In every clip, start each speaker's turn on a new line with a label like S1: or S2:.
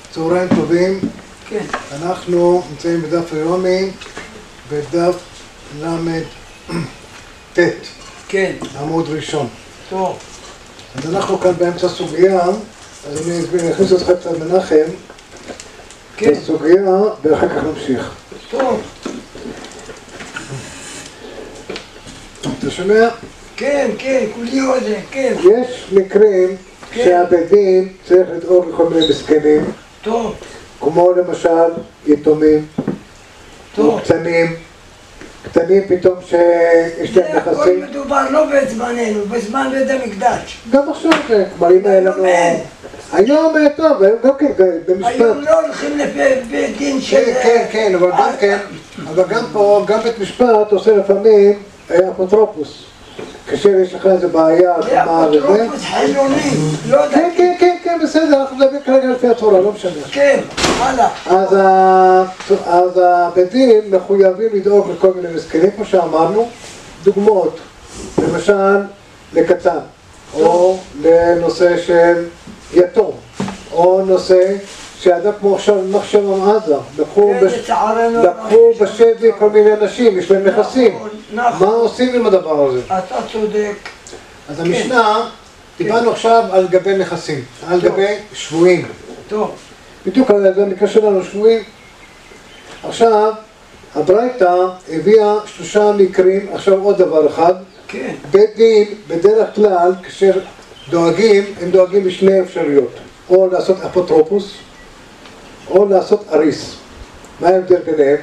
S1: צהריים טובים.
S2: כן.
S1: אנחנו נמצאים בדף היומי, בדף ל"ט.
S2: כן.
S1: עמוד ראשון.
S2: טוב.
S1: אז אנחנו כאן באמצע סוגיה, אז אני אכניס אותך קצת מנחם.
S2: כן.
S1: בסוגיה, ואחר כך נמשיך.
S2: טוב.
S1: אתה שומע?
S2: כן, כן, כולי אוזן, כן.
S1: יש מקרים
S2: כן.
S1: שהבית דין צריך לדאוג לכל מיני מסכנים,
S2: טוב.
S1: כמו למשל יתומים,
S2: טוב.
S1: קטנים פתאום שיש
S2: זה
S1: להם
S2: הכל
S1: נכסים.
S2: מדובר לא בזמננו, בזמן בית המקדש.
S1: גם עכשיו זה, כלומר אם היה לנו...
S2: אין.
S1: היום טוב, היום גם כן במשפט.
S2: היום לא הולכים לבית דין של...
S1: כן, אבל גם כן, אבל גם פה, גם בית משפט עושה לפעמים אפוטרופוס. כאשר יש לך איזה בעיה,
S2: זה אפוטרופוס חילוני, לא דתי.
S1: כן, בסדר, אנחנו מדברים כרגע לפי התורה, לא משנה.
S2: כן, הלאה.
S1: אז הבית דין מחויבים לדאוג לכל מיני מסכנים, כמו שאמרנו, דוגמאות, למשל לקטן, או לנושא של יתום, או נושא שאדם כמו עכשיו מחשב עזה, לקחו בשבי כל מיני אנשים, יש להם נכסים. מה עושים עם הדבר הזה?
S2: אתה צודק.
S1: אז המשנה, דיברנו עכשיו על גבי נכסים, על גבי שבויים.
S2: טוב.
S1: בדיוק על זה המקרה שלנו, שבויים. עכשיו, הברייתא הביאה 3 מקרים, עכשיו עוד דבר אחד.
S2: כן.
S1: בית דין, בדרך כלל, כאשר דואגים, הם דואגים בשני אפשרויות. או לעשות אפוטרופוס, או לעשות אריס. מה ההבדל ביניהם?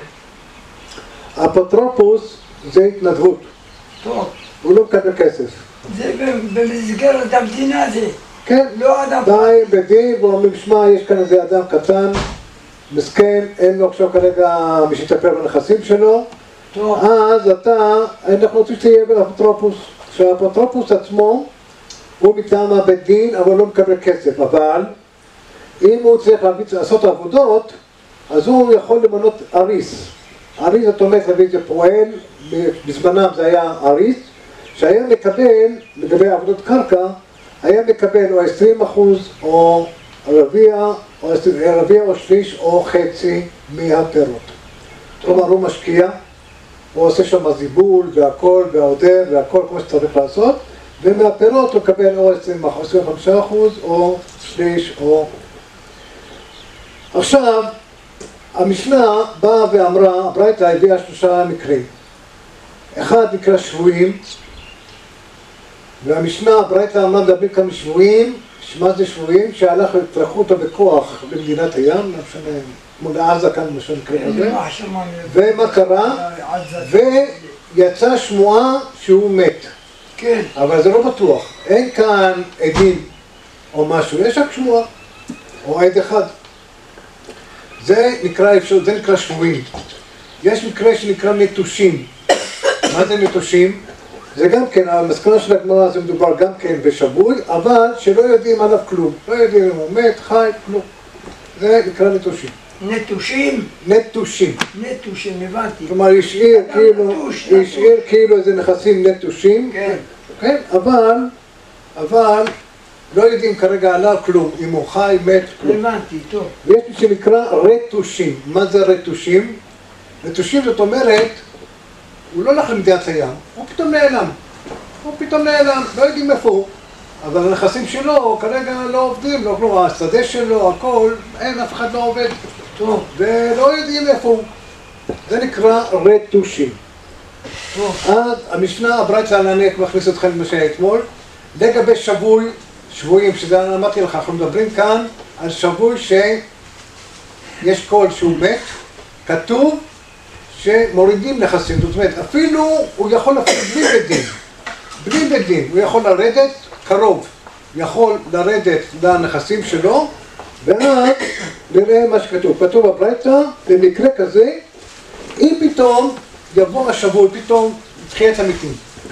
S1: אפוטרופוס זה התנדבות.
S2: טוב.
S1: הוא לא מקבל כסף.
S2: זה במסגרת המדינה זה.
S1: כן.
S2: לא אדם...
S1: די בדין, ואומרים, שמע, יש כאן איזה אדם קטן, מסכן, אין לו עכשיו כרגע מי שיטפל בנכסים שלו.
S2: טוב.
S1: אז אנחנו רוצים שתהיה באפוטרופוס. שהאפוטרופוס עצמו הוא מטעם הבית דין, אבל לא מקבל כסף. אבל אם הוא צריך לעשות עבודות, אז הוא יכול למנות אריס. אריס, זאת אומרת, להביא את זה פועל, בזמנם זה היה אריס, שהיה מקבל, לגבי עבודות קרקע, היה מקבל או 20% או רביע, או שליש או חצי מהפירות. כלומר, הוא משקיע, הוא עושה שם זיבול והכל, והעודר והכל כמו שצריך לעשות, ומהפירות הוא מקבל או 25% או שליש או... עכשיו, המשנה באה ואמרה, הברייתא הביאה 3 מקרים. אחד נקרא שבויים, והמשנה, הברייתא אמרה, מדברים כאן שבויים, מה זה שבויים? שלקחו אותו בכוח למדינת הים, לא משנה, כמו לעזה כאן משנה מקרה הזה. ומה קרה? ויצאה שמועה שהוא מת.
S2: כן.
S1: אבל זה לא בטוח. אין כאן עדים או משהו, יש רק שמועה. או עד אחד. זה נקרא שבויים. יש מקרה שנקרא נטושים. מה זה נטושים? זה גם כן, המסקנה של הגמרא זה מדובר גם כן בשבוי, אבל שלא יודעים עליו כלום. לא יודעים אם הוא מת, חי, כלום. זה נקרא נטושים.
S2: נטושים?
S1: נטושים.
S2: נטושים, הבנתי.
S1: כלומר, השאיר כאילו איזה נכסים נטושים.
S2: כן.
S1: כן, אבל לא יודעים כרגע עליו כלום, אם הוא חי, מת, כלום.
S2: הבנתי, טוב.
S1: ויש מי שנקרא רטושים. מה זה רטושים? רטושים זאת אומרת, הוא לא הולך למדינת הים, הוא פתאום נעלם, לא יודעים איפה הוא. אבל הנכסים שלו כרגע לא עובדים, לא כלום, השדה שלו, הכל, אין, אף אחד לא עובד.
S2: טוב.
S1: ולא יודעים איפה הוא. זה נקרא רטושים.
S2: טוב.
S1: אז המשנה, הברייתא אני מכניס אתכם למה שהיה אתמול, לגבי שבויים, שזה אמרתי לך, אנחנו מדברים כאן על שבוי שיש קול שהוא מת, כתוב שמורידים נכסים, זאת אומרת, אפילו הוא יכול בלי בית דין, הוא יכול לרדת קרוב, יכול לרדת לנכסים שלו, ואז נראה מה שכתוב. כתוב בברייתא, במקרה כזה, אם פתאום יבוא השבוי, פתאום תחיית המתים.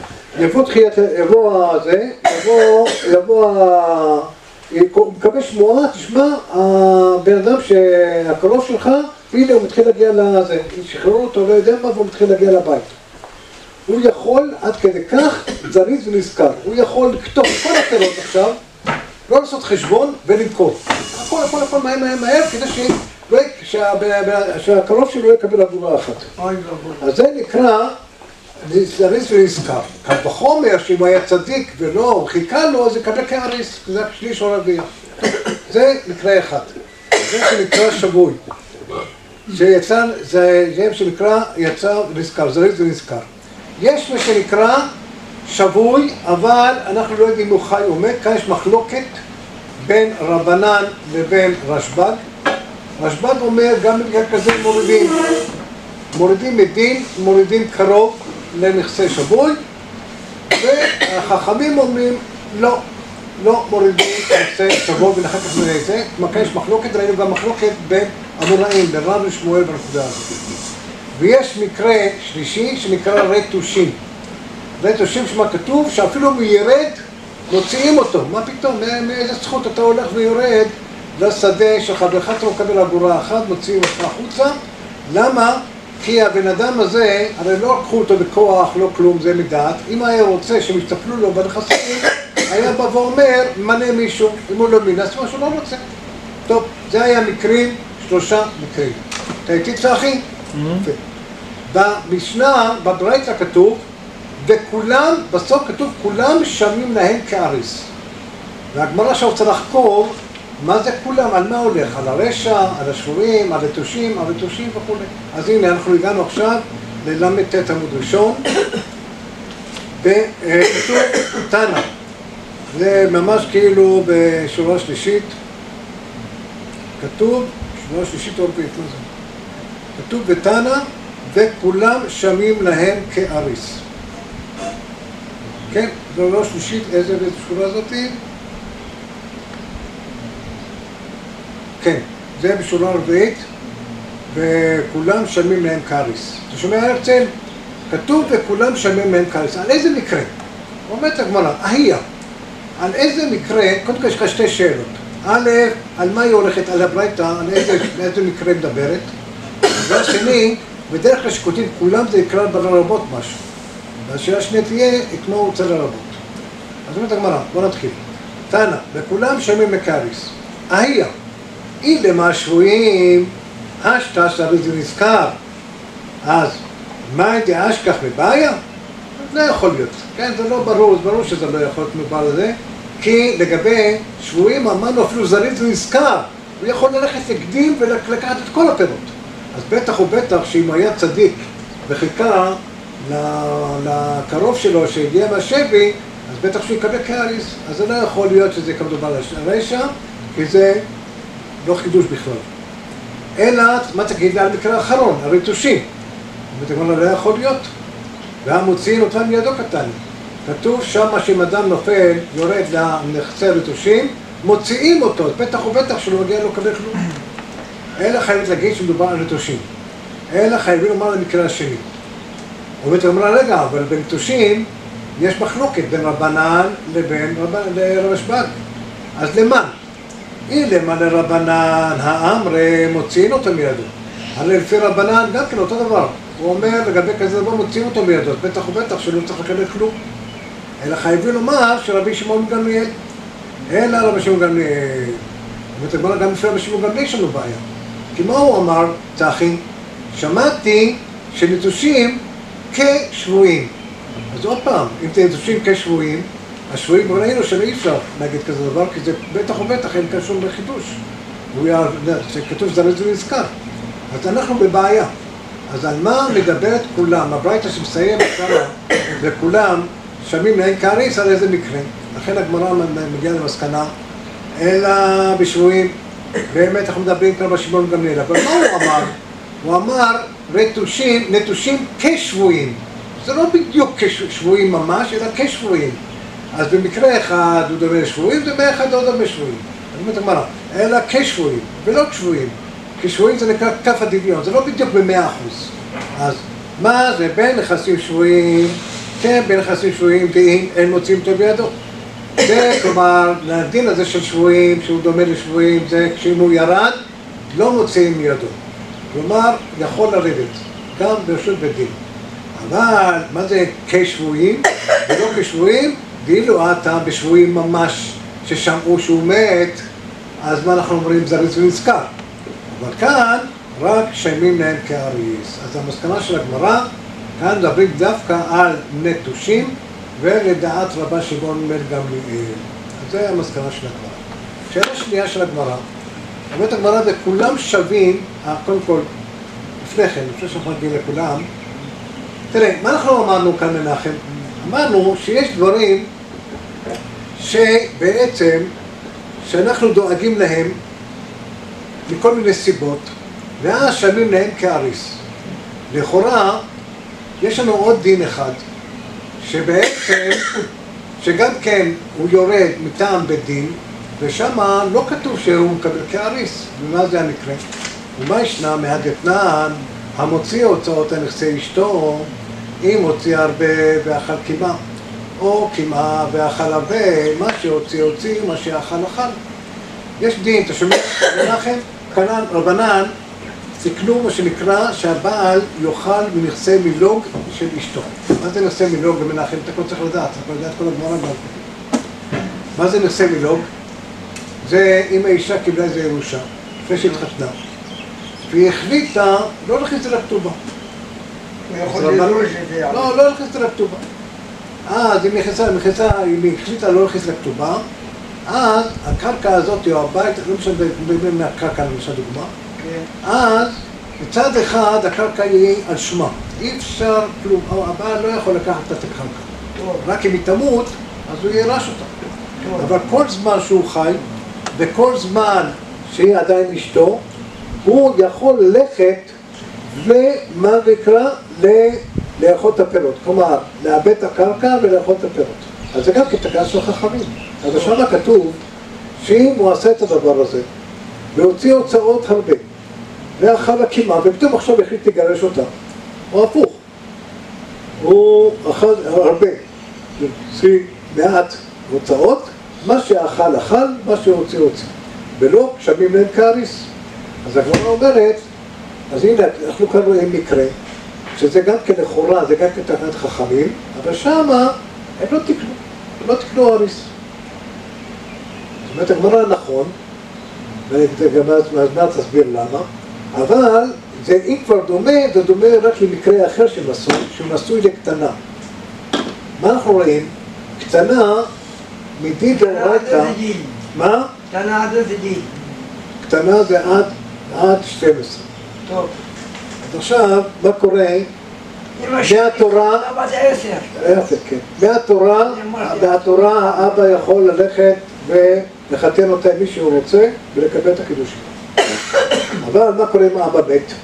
S1: הוא מקבל שמועה, תשמע, הבן אדם שהקרוב שלך, הנה הוא מתחיל להגיע לזה, שחררו אותו, לא יודע מה, והוא מתחיל להגיע לבית. הוא יכול עד כדי כך זריז ונזכר, הוא יכול לכתוב כל הפירות עכשיו, לא לעשות חשבון ולמכור. הכל מהר, כדי שהקרוב שלו יקבל אגורה אחת. אז זה נקרא זריז ונזכר. קל וחומר שאם הוא היה צדיק ולא חיכה לו, אז יקבל כאריס, זה שליש או רביע. זה מקרה אחד. זה שנקרא שבוי. שיצא, זה שנקרא יצא ונזכר, זריז ונזכר. יש מה שנקרא שבוי, אבל אנחנו לא יודעים אם הוא חי או מת. כאן יש מחלוקת בין רבנן לבין רשב"ג. רשב"ג אומר גם בגלל כזה מורידים מדין, מורידים קרוב לנכסי שבוי, והחכמים אומרים לא מורידים נכסי שבוי ולאחר כך נראה את זה. כלומר כאן יש מחלוקת, ראינו גם מחלוקת בין אמוראים, בין רב ושמואל בנקודה הזאת. ויש מקרה שלישי שנקרא רטושים. רטושים שמה כתוב שאפילו אם הוא ירד, מוציאים אותו. מה פתאום? מאיזה זכות אתה הולך ויורד לשדה שלך ואחד אתה מקבל אגורה אחת, מוציאים אותך החוצה. למה? כי הבן אדם הזה, הרי לא לקחו אותו בכוח, לא כלום, זה מדעת. אם היה רוצה שהם יסתפלו לו בנכסים, היה בא ואומר, מנה מישהו, אם הוא לא מינה, אז משהו לא רוצה. טוב, זה היה מקרים, 3 מקרים. אתה איתי צחי? במשנה, בברייתא כתוב, וכולם, בסוף כתוב, כולם משלמים להם כאריס. והגמרא שרוצה לחקור, מה זה כולם? על מה הולך? על הרשע, על השבויים, על רטושים וכו'. אז הנה, אנחנו הגענו עכשיו לל"ט עמוד ראשון, וכתוב תנא. זה ממש כאילו בשורה שלישית. כתוב, שורה שלישית או רביעית, לא זה. כתוב בתנא, וכולם שמים להם כאריס. כן, זו לא שלישית, איזה שורה זאתי? כן, זה בשורה רביעית, וכולם שמים להם כאריס. אתה שומע הרצל? כתוב וכולם שמים להם כאריס. על איזה מקרה? אומרת הגמרא, היה. על איזה מקרה, קודם כל יש לך 2 שאלות. א', על מה היא הולכת? על הברייתא, על איזה מקרה מדברת. והשני, בדרך כלל שכותבים כולם זה יקרא ברבות משהו. והשאלה השנייה תהיה, את מה הוא רוצה לרבות. אז אומרת הגמרא, בוא נתחיל. תנא, וכולם שמים לכאריס. היה. אילמה השבויים, אשתא שריז ונזכר. אז, מה הייתי אשכח מבעיה? לא יכול להיות. כן, זה לא ברור, זה ברור שזה לא יכול להיות מבעל הזה. כי לגבי שבויים אמרנו אפילו זריז ונזכר. הוא יכול ללכת לקדים ולקחת את כל הפירות. אז בטח ובטח שאם הוא היה צדיק וחיכה לקרוב שלו שהגיע מהשבי, אז בטח שהוא יקבל כאריס. אז זה לא יכול להיות שזה כמדובר על הרשע, כי זה לא חידוש בכלל. אלא, מה תגיד על מקרה האחרון, הרטושים. ותגמר לא יכול להיות. והמוציאים אותם מידו קטן. כתוב שמה שאם אדם נופל, יורד לנכסי הרטושים, מוציאים אותו, בטח ובטח שלא מגיע לו לקבל כלום. אלא חייבת להגיד שמדובר על רטושים. אלא חייבים לומר למקרה השני. אומרת הגמרא, רגע, אבל ברטושים יש מחלוקת בין רבנן לבין רשב"ג. אז למה? אילמה לרבנן האמרי מוציאים אותו מידו. הרי לפי רבנן גם כן אותו דבר. הוא אומר לגבי כזה דבר מוציאים אותו מידו, בטח ובטח שלא צריך לקבל כלום. אלא חייבים לומר שרבי שמעון גמליאל. אלא רבי שמעון גמליאל. אומרת הגמרא, גם לפי רבי שמעון גמליאל יש לנו בעיה. כי מה הוא אמר, צחי? שמעתי שנטושים כשבויים. אז עוד פעם, אם אתם נטושים כשבויים, השבויים כבר ראינו שלא אפשר להגיד כזה דבר, כי זה בטח ובטח אין כאן שום בחידוש. שכתוב שזה לא נזכר. אז אנחנו בבעיה. אז על מה מדברת כולם? הברייתא שמסיים כמה, וכולם שמים להם כאריס על איזה מקרה. לכן הגמרא מגיעה למסקנה, אלא בשבויים, באמת אנחנו מדברים כאן בשמעון גמליאל. אבל מה הוא אמר? הוא אמר נטושים כשבויים. זה לא בדיוק כשבויים ממש, אלא כשבויים. אז במקרה אחד הוא דומה לשבויים, במקרה אחד הוא דומה לשבויים. אני אומרת הגמרא, אלא כשבויים, ולא כשבויים. כשבויים זה נקרא כף הדמיון, זה לא בדיוק ב100%. אז מה זה בין נכסים שבויים? כן, בין נכסים שבויים, ואם אין מוצאים אותו בידו. זה כלומר, לדין הזה של שבויים, שהוא דומה לשבויים, זה כשאם הוא ירד, לא מוצאים מידו. כלומר, יכול לרדת, גם ברשות בית דין. אבל מה זה כשבויים? ולא כשבויים, ואילו אתה בשבויים ממש, ששמעו שהוא מת, אז מה אנחנו אומרים? זריז ונזכר. אבל כאן רק שמים להם כאריס. אז המסקנה של הגמרא, כאן מדברים דווקא על נטושים, ולדעת רבה שמעון בן גמליאל. אז זה המסקנה של הגמרא. שאלה שנייה של הגמרא. באמת הגמרא זה כולם שווים, קודם כל, לפני כן, לפני שאנחנו מגיעים לכולם, תראה, מה אנחנו אמרנו כאן מנחם? אמרנו שיש דברים שבעצם, שאנחנו דואגים להם מכל מיני סיבות, ואז שמים להם כאריס. לכאורה, יש לנו עוד דין אחד, שבעצם, שגם כן הוא יורד מטעם בית דין, ושם לא כתוב שהוא מקבל כאריס. ומה זה המקרה? ומה ישנה מהדתנן המוציא הוצאות הנכסי אשתו, אם הוציא הרבה ואכל קימה, או קימה ואכל הרבה, מה שהוציא הוציא, מה שאכל אכל. יש דין, אתה שומע? מנחם, כנן, רבנן, תקנו מה שנקרא שהבעל יאכל מנכסי מילוג של אשתו. מה זה נכסי מילוג במנחם? אתה כבר צריך לדעת, אתה כבר לדעת כל הגמרא גם. מה זה נכסי מילוג? זה אם האישה קיבלה איזה ירושה, לפני שהתחתנה, והיא החליטה לא להכניס את זה לכתובה. לא להכניס את זה לכתובה. אז אם היא החליטה לא להכניס לכתובה, אז הקרקע הזאת או הבית, לא משנה, מדברים מהקרקע למשל דוגמה, אז מצד אחד הקרקע היא על שמה, אי אפשר כלום, הבעל לא יכול לקחת את הקרקע, רק אם היא תמות אז הוא ירש אותה, אבל כל זמן שהוא חי וכל זמן שהיא עדיין אשתו, הוא יכול ללכת ומה נקרא לאכול את הפירות, כלומר לאבד את הקרקע ולאכול את הפירות. אז זה גם כתגע של חכמים. אז שם כתוב שאם הוא עשה את הדבר הזה והוציא הוצאות הרבה ואכל הקימה ופתאום עכשיו החליט לגרש אותה, או הפוך, הוא אכל הרבה, הוציא מעט הוצאות, מה שאכל אכל, מה שהוציא הוציא, ולא שמים להם כאריס. אז הגמרא אומרת, אז הנה אנחנו כאן רואים מקרה שזה גם כלכאורה, זה גם כתגעת חכמים, אבל שמה הם לא תקנו אריס. זאת אומרת, הגמרא נכון, וגם אז תסביר למה, אבל זה אם כבר דומה, זה דומה רק למקרה אחר של נשוי, שהוא נשוי לקטנה. מה אנחנו רואים? קטנה מדין דאורייתא, מה?
S2: קטנה עד איזה גיל?
S1: קטנה זה עד 12.
S2: טוב.
S1: אז עכשיו, מה קורה? מהתורה, כן. מהתורה האבא יכול ללכת ולחתן אותה עם מי שהוא רוצה ולקבל את הקידושים. אבל מה קורה עם האבא בית?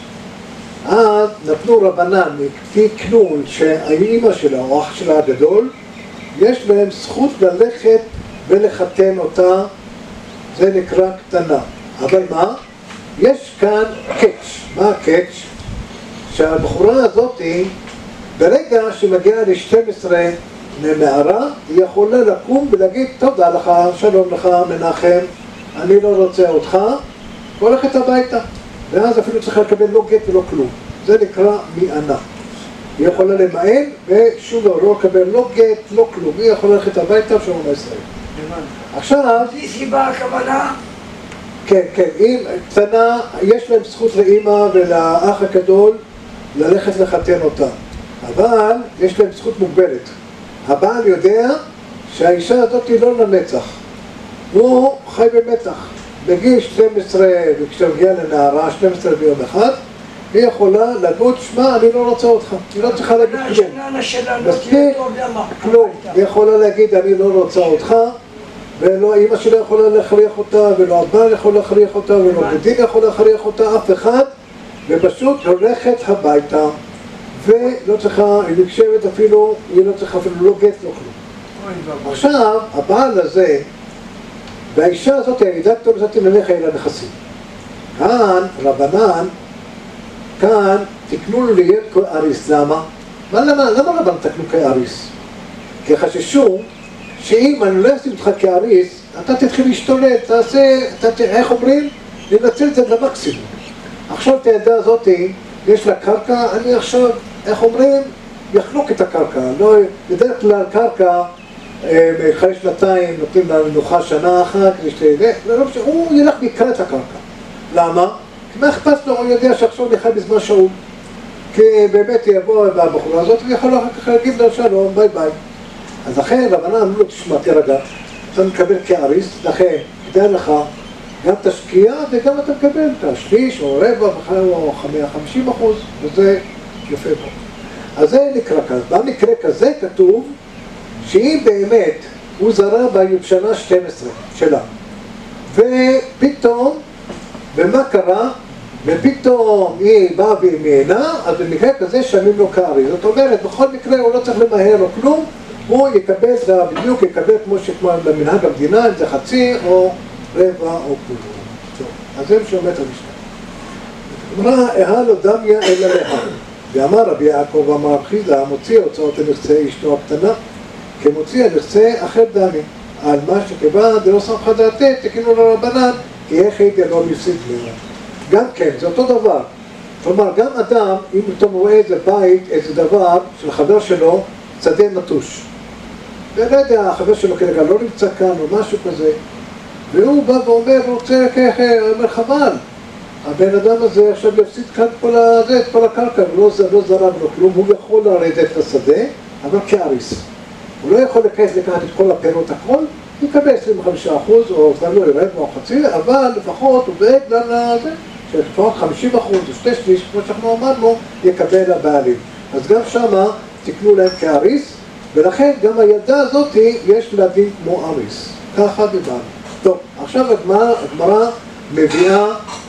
S1: אז נתנו רבנן, תקנו שהאימא שלה או אח שלה הגדול, יש להם זכות ללכת ולחתן אותה, זה נקרא קטנה. אבל מה? יש כאן קאץ'. מה הקאץ'? שהבחורה הזאת, ברגע שמגיעה ל-12 לנערה, היא יכולה לקום ולהגיד, תודה לך, שלום לך מנחם, אני לא רוצה אותך, והולכת הביתה. ואז אפילו צריכה לקבל לא גט ולא כלום. זה נקרא מיענה. היא יכולה למען, ושוב לא לקבל לא גט, לא כלום. היא יכולה ללכת הביתה ושלום לישראל. עכשיו...
S2: זו סיבה הכוונה?
S1: כן, כן. אם קטנה, יש להם זכות לאמא ולאח הגדול, ללכת לחתן אותה, אבל יש להם זכות מוגבלת. הבעל יודע שהאישה הזאת היא לא לנצח, הוא חי במתח. בגיל 12, וכשאתה מגיע לנערה, 12 ביום אחד, היא יכולה להגיד, שמע, אני לא רוצה אותך, היא לא צריכה להגיד כלום. מספיק, כלום. היא יכולה להגיד, אני לא רוצה אותך, ולא אמא שלה יכולה להכריח אותה, ולא הבעל יכול להכריח אותה, ולא בדין יכול להכריח אותה, אף אחד, ופשוט הולכת הביתה, ולא צריכה, היא נקשבת אפילו, היא לא צריכה אפילו לא גט, לא כלום. עכשיו, הבעל הזה, והאישה הזאת, הילידה כתוב הזאת נלך אל הנכסים. כאן, רבנן, כאן תקנו לו להיות כאריס. למה? למה רבנן תקנו כאריס? כי חששו שאם אני לא אשים אותך כאריס, אתה תתחיל להשתולט, תעשה, איך אומרים? לנצל את זה למקסימום. עכשיו את הילדה הזאת, יש לה קרקע, אני עכשיו, איך אומרים? יחלוק את הקרקע. לא, בדרך כלל קרקע, אחרי שנתיים נותנים לנו מנוחה שנה אחת, הוא ילך ויקרא את הקרקע. למה? כי מה אכפת לו? הוא יודע שעכשיו נחיה בזמן שאול. כי באמת יבוא הבחורה הזאת ויכול אחר כך להגיד לו שלום, ביי ביי. אז לכן רבנן אמרו לו, תשמע, תרגע, אתה מקבל כאריס, לכן כדאי לך גם תשקיע וגם אתה מקבל את השליש או רבע או 50%, וזה יפה פה. אז זה נקרא כזה. במקרה כזה כתוב שאם באמת הוא זרע בשנה 12 שלה, ופתאום, ומה קרה? ופתאום היא באה והיא מעינה, אז במקרה כזה שמים לו כארי. זאת אומרת, בכל מקרה הוא לא צריך למהר או כלום, הוא יקבל, זה בדיוק יקבל כמו במנהג המדינה, אם זה חצי או רבע או כלום. אז זה שאומרת המשנה. אמרה, אהה לא דמיה אלא להה. ואמר רבי יעקב, אמר רב חיסדא, המוציא הוצאות הנכסי אשתו הקטנה, כמוציא הנכסי אחר דמי. על מה שכיוון דלא סמכא דעתי, תקינו לרבנן, כי איך הייתי לא מפסיד לרע. גם כן, זה אותו דבר. כלומר, גם אדם, אם פתאום רואה איזה בית, איזה דבר של חבר שלו, שדה נטוש. ולא יודע, החבר שלו כרגע לא נמצא כאן או משהו כזה, והוא בא ואומר, הוא רוצה ככה, הוא אומר חבל. הבן אדם הזה עכשיו יפסיד כאן את כל הקרקע, לא זרם לו כלום, הוא יכול לרדת לשדה, אבל כאריס. הוא לא יכול לקחת את כל הפירות הכל, הוא יקבל 25% או גם לא ירד או חצי, אבל לפחות הוא דואג לזה, שלפחות 50% או 2/3, כמו שאנחנו אמרנו, יקבל הבעלים. אז גם שמה תקנו להם כאריס, ולכן גם הילדה הזאת יש לה דין כמו אריס. ככה דיברנו. טוב, עכשיו הגמרא מביאה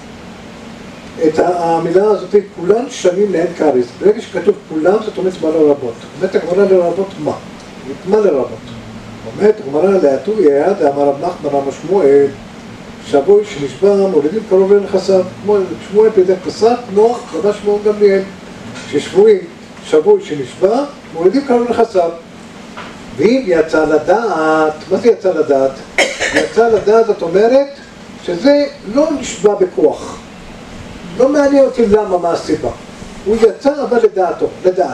S1: את המילה הזאת, כולן שנים להן כאריס. ברגע שכתוב כולם, זאת אומרת מה לרבות. אומרת הגמרא לרבות מה? מה לרבות? אומרת הגמרא להטו יעד, אמר רב נחמן אמר שמואל, שבוי שנשבע מולידים קרוב לנכסיו, כמו שמואל פדה כסף, כמו רבי שמואל גמליאל, שבוי שנשבע מולידים קרוב לנכסיו. ואם יצא לדעת, מה זה יצא לדעת? יצא לדעת, זאת אומרת שזה לא נשבע בכוח. לא מעניין אותי למה, מה הסיבה. הוא יצא אבל לדעתו, לדעת.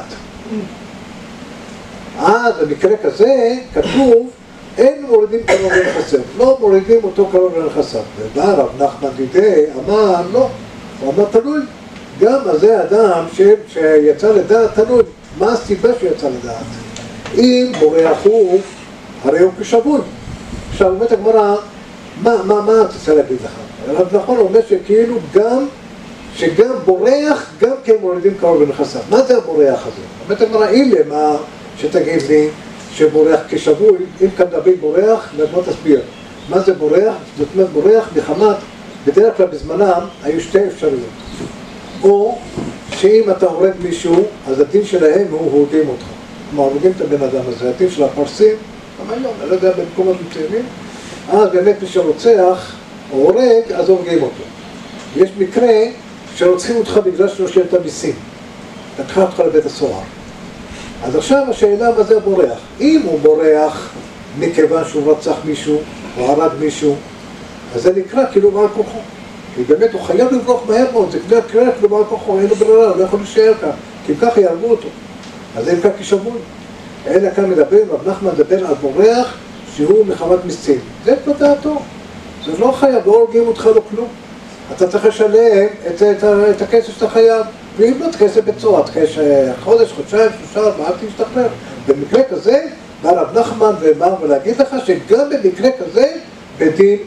S1: אז במקרה כזה כתוב, אין מורידים קרוב לנכסיו, לא מורידים אותו קרוב לנכסיו. ובא רב נחמן דידי, אמר לא, הוא אמר תלוי. גם הזה אדם שיצא לדעת תלוי, מה הסיבה שהוא יצא לדעת? אם בורח הוא, הרי הוא כשבוי. עכשיו אומרת הגמרא, מה אתה רוצה להגיד לך? רב נחמן אומר שכאילו שגם בורח, גם כן מורידים קרוב לנכסיו. מה זה הבורח הזה? אומרת הגמרא, אילמה שתגיד לי שבורח כשבוי, אם כאן דוד בורח, בוא תסביר. מה זה בורח? זאת אומרת בורח מחמת, בדרך כלל בזמנם היו שתי אפשרויות. או שאם אתה הורג מישהו, אז הדין שלהם הוא הורגים אותך. כלומר, הורגים את הבן אדם הזה, הדין של הפרסים, גם היום, אני לא יודע, במקומות מצוינים, אז באמת מי שרוצח או הורג, אז הורגים אותו. יש מקרה שרוצחים אותך בגלל שלא שילמת מיסים. לקחה אותך לבית הסוהר. אז עכשיו השאלה מה זה בורח. אם הוא בורח מכיוון שהוא רצח מישהו או הרג מישהו, אז זה נקרא כאילו בעל כוחו. כי באמת הוא חייב לברוח מהר מאוד, זה נקרא כאילו בעל כוחו, אין לו ברירה, הוא לא יכול להישאר כאן, כי אם ככה יהרגו אותו. אז זה נקרא כשבוי. אלא כאן מדברים, רב נחמן מדבר על בורח שהוא מחמת מיסים. זה בדעתו. זה לא חייב, לא הורגים אותך לו כלום. אתה צריך לשלם את הכסף שאתה חייב. ואם לא תכסף בצורה, תכסף חודש, חודשיים, 3, 4, תשתחרר. במקרה כזה, בא רב נחמן ובא ולהגיד לך שגם במקרה כזה, בדין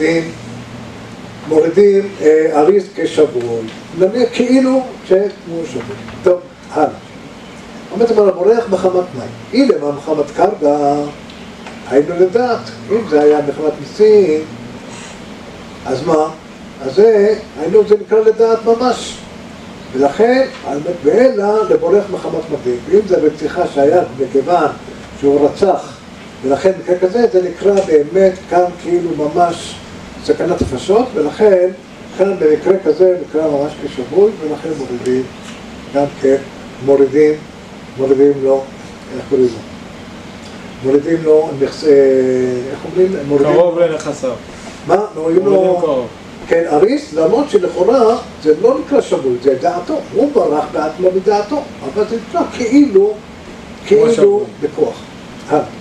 S1: מורידים אריס כשבוי. נניח כאילו שהוא שבוי. טוב, הלאה. אומרת אמר, בורח מחמת מים. אילמה מחמת קרקע, היינו לדעת. אם זה היה מחמת מיסים, אז מה? אז זה נקרא לדעת ממש. ולכן, ואלה לבורח מחמת מדין. ואם זה ברציחה שהיה מכיוון שהוא רצח, ולכן מקרה כזה, זה נקרא באמת כאן כאילו ממש סכנת נפשות, ולכן כאן במקרה כזה נקרא ממש כשבוי, ולכן מורידים, גם כן מורידים לו, איך קוראים לו? מורידים לו, איך אומרים?
S3: קרוב לנכסיו.
S1: מה? מורידים לו... כן, אריס, למרות שלכאורה זה לא נקרא שבוי, זה דעתו, הוא ברח בעצמו מדעתו, אבל זה נקרא כאילו בכוח.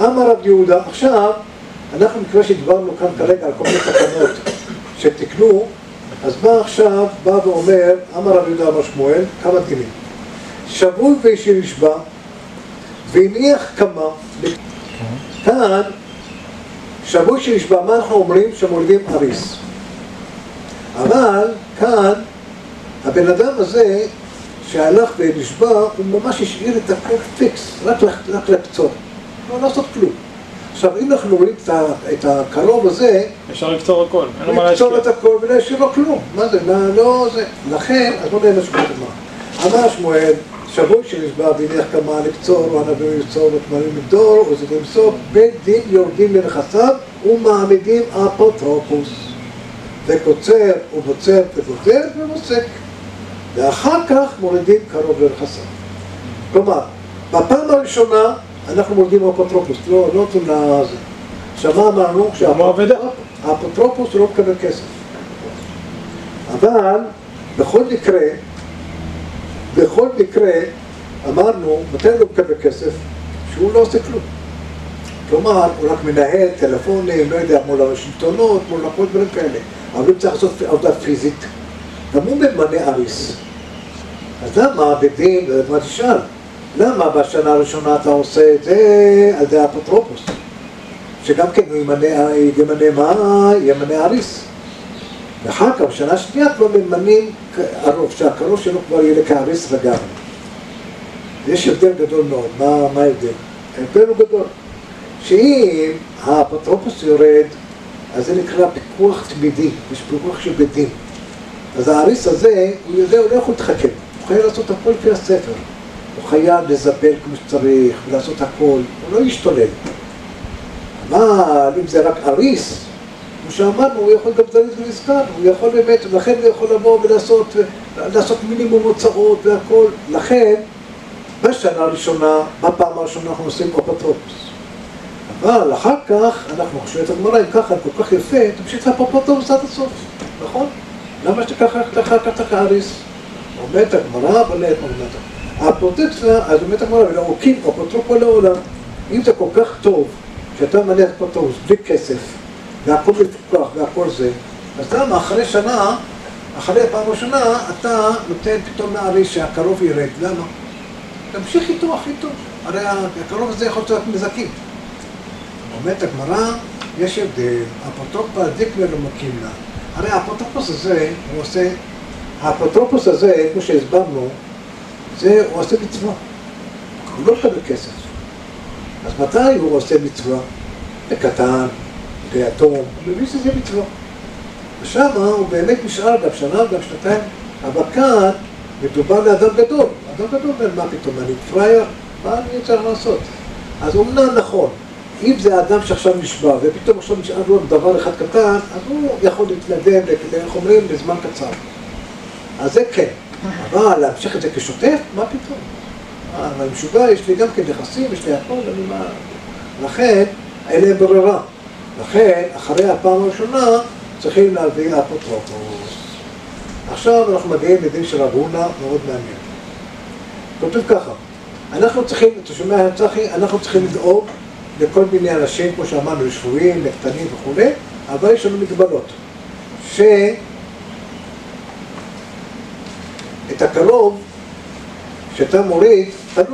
S1: אמר רב יהודה, עכשיו, אנחנו מקווה שדיברנו כאן כרגע על כל מיני תקנות שתקנו, אז מה עכשיו בא ואומר, אמר רב יהודה אמר שמואל, כמה דינים. שבוי והשאיר נשבע, והניח כמה, כאן, שבוי שנשבע, מה אנחנו אומרים? שמולידים אריס. אבל כאן, הבן אדם הזה שהלך ונשבע, הוא ממש השאיר את הכל פיקס, רק לקצור, לא לעשות כלום. עכשיו, אם אנחנו רואים את הקרוב הזה,
S3: אפשר לקצור הכל, אין לו מה להשקיע.
S1: לקצור את הכל ולהשאיר לו כלום. מה זה? לא זה. לכן, אז בוא נראה שמואל מה. אמר שמואל, שבוי שנשבע והניח כמה לקצור, או הנביא לקצור ותמרים לגדור, או זה למסור, בית דין יורדים לנכסיו ומעמידים אפוטרופוס. וקוצר ובוצר וגוזר ומוסק. ואחר כך מורידים קרוב לנכסיו. כלומר, בפעם הראשונה אנחנו מורידים אפוטרופוס, לא נותנים לזה. עכשיו מה אמרנו? שהאפוטרופוס לא מקבל כסף. אבל בכל מקרה אמרנו, מתי לא מקבל כסף? שהוא לא עושה כלום. כלומר, הוא רק מנהל טלפונים, לא יודע, מול השלטונות, מול הכל דברים כאלה. אבל הוא צריך לעשות עבודה פיזית. גם הוא ממנה אריס. אז למה בדין, מה תשאל? למה בשנה הראשונה אתה עושה את זה על ידי האפוטרופוס? שגם כן הוא ימנה אריס. ואחר כך, בשנה השנייה כבר ממנים ערוב, שהקרוב שלו כבר יהיה כאריס לגמרי. יש הבדל גדול מאוד. מה ההבדל? ההבדל הוא גדול. שאם האפוטרופוס יורד, אז זה נקרא פיקוח תמידי, יש פיקוח של בדין. אז האריס הזה, הוא יודע, הוא לא יכול להתחכם. הוא חייב לעשות הכל לפי הספר. הוא חייב לזבל כמו שצריך, ולעשות הכל. הוא לא ישתולל. אבל אם זה רק אריס, כמו שאמרנו, הוא יכול גם זריז ונזכר. הוא יכול באמת, לכן הוא יכול לבוא ולעשות מינימום הוצאות והכל. לכן, בשנה הראשונה, בפעם הראשונה אנחנו עושים אפוטרופוס. אבל אחר כך, אנחנו חושבים את הגמרא, אם ככה, כל כך יפה, תמשיך לאפוטרופוס עד הסוף, נכון? למה שתיקח אחר כך אריס? אומרת הגמרא, אבל את מגנתה. האפוטרופסיה, אז אומרת הגמרא, ולהוקים אפוטרופו לעולם. אם זה כל כך טוב, שאתה מניח אפוטרופוס בלי כסף, והכל מפוקח והכל זה, אז למה אחרי שנה, אחרי הפעם הראשונה, אתה נותן פתאום לאריס שהקרוב ירד, למה? תמשיך איתו הכי טוב, הרי הקרוב הזה יכול להיות נזקים. אומרת הגמרא, יש הבדל, אפוטרופא דיקלה לא מקים לה. הרי האפוטרופוס הזה, הוא עושה, האפוטרופוס הזה, כמו שהסברנו, זה הוא עושה מצווה. הוא לא מקבל כסף. אז מתי הוא עושה מצווה? בקטן, ביתום, הוא מבין שזה מצווה. ושם הוא באמת נשאר גם שנה, גם שנתיים, אבל כאן מדובר לאדם גדול. אדם גדול, מה פתאום, אני פרייר? מה אני צריך לעשות? אז אומנם נכון. אם זה אדם שעכשיו נשבע, ופתאום עכשיו נשאר לו דבר אחד קטן, אז הוא יכול להתנדב, איך אומרים, לזמן קצר. אז זה כן. אבל להמשיך את זה כשוטף, מה פתאום? אבל משוגע, יש לי גם כן נכסים, יש לי הכל, אני מה... לכן, אין להם ברירה. לכן, אחרי הפעם הראשונה, צריכים להביא אפוטרופוס. עכשיו אנחנו מגיעים לדין של רב הונא, מאוד מעניין. כתוב ככה, אנחנו צריכים, אתה שומע צחי, אנחנו צריכים לדאוג לכל מיני אנשים, כמו שאמרנו, לשבויים, לקטנים וכו', אבל יש לנו מגבלות. שאת הקרוב, שאתה מוריד, תלוי.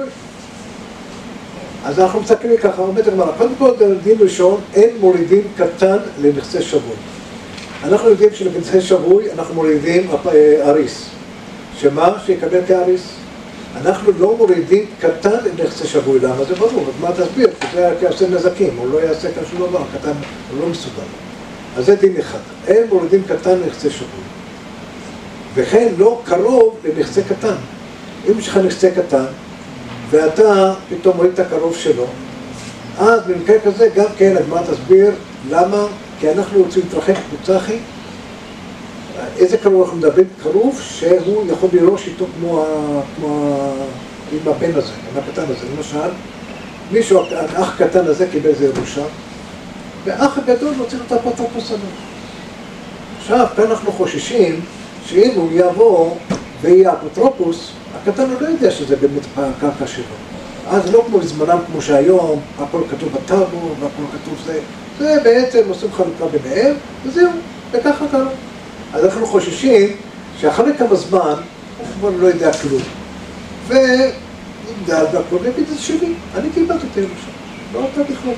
S1: אז אנחנו מסתכלים ככה, אומרת הגמרא, קודם כל, דין ראשון, אין מורידים קטן לנכסי שבוי. אנחנו יודעים שלנכסי שבוי, אנחנו מורידים אריס. שמה? שיקבל כאריס. אנחנו לא מורידים קטן לנכסי שבוי, למה? זה ברור, אז מה תסביר? כי זה יעשה נזקים, הוא לא יעשה כאן שום דבר, קטן, הוא לא מסודר. אז זה דין אחד, אין מורידים קטן לנכסי שבוי. וכן לא קרוב לנכסי קטן. אם יש לך נכסי קטן, ואתה פתאום רואים את הקרוב שלו, אז במקרה כזה גם כן, אז מה תסביר? למה? כי אנחנו רוצים להתרחק בצחי. איזה קרוב אנחנו מדברים? קרוב שהוא יכול לראש איתו כמו עם הבן הזה, עם הקטן הזה. למשל, מישהו, האח הקטן הזה קיבל איזה ירושה, והאח הגדול מוציא את האפוטרופוס הזה. עכשיו, כאן אנחנו חוששים שאם הוא יבוא ויהיה אפוטרופוס, הקטן הוא לא יודע שזה באמת הקרקע שלו. אז לא כמו בזמנם כמו שהיום, הכל כתוב בטאבו והכל כתוב זה. זה בעצם עושים חלוקה ביניהם, וזהו, וככה קרה. אז אנחנו חוששים שאחרי כמה זמן, הוא כבר לא יודע כלום. ונמדל והכל, ויגיד, זה שלי, אני קיבלתי את הירושה. לא אתה בכלל.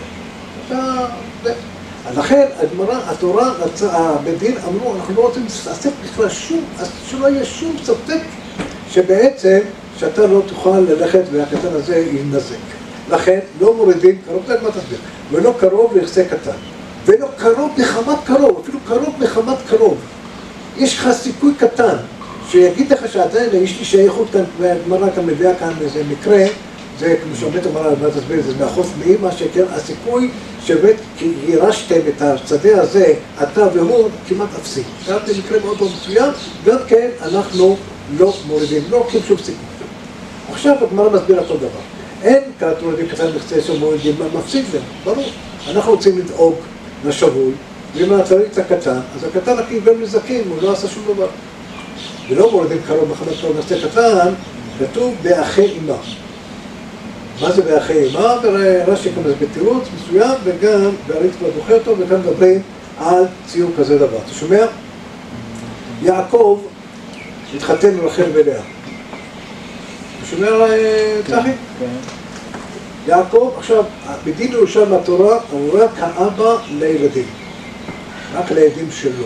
S1: אז לכן, הגמרא, התורה, הבית דין אמרו, אנחנו לא רוצים לעשות בכלל שום, אז שלא יהיה שום ספק שבעצם, שאתה לא תוכל ללכת והקטן הזה ינזק. לכן, לא מורידים, קרוב, זה מה תסביר, ולא קרוב ליחסי קטן, ולא קרוב מחמת קרוב, אפילו קרוב מחמת קרוב. יש לך סיכוי קטן, שיגיד לך שעדיין יש לי שייכות כאן, והגמרא כאן מביאה כאן איזה מקרה, זה כמו שאומרת אמרה, מה תסביר, זה מאחוז מאמא, שכן הסיכוי שבאמת כי ירשתם את השדה הזה, אתה והוא, כמעט אפסי. זה מקרה מאוד מאוד מסוים, גם כן אנחנו לא מורידים, לא לוקחים שום סיכוי. עכשיו הגמרא מסבירה כל דבר. אין כתובים קטן מחצה שמורידים, מפסיד להם, ברור. אנחנו רוצים לדאוג לשבוי, ואם צריך את הקטן, אז הקטן קיבל נזקים, הוא לא עשה שום דבר. ולא מורידים קרוב מחמת קרוב מחצה קטן, כתוב באחי אמא. מה זה באחי אמא? רש"י כאן בתירוץ מסוים, וגם באריתמא דוחה אותו, וכאן מדברים על ציור כזה דבר. אתה שומע? יעקב התחתן עם רחל ולאה. אתה שומע צחי?
S3: כן.
S1: יעקב, עכשיו, בדין ירושה מהתורה, הוא רק האבא לילדים. רק לילדים שלו.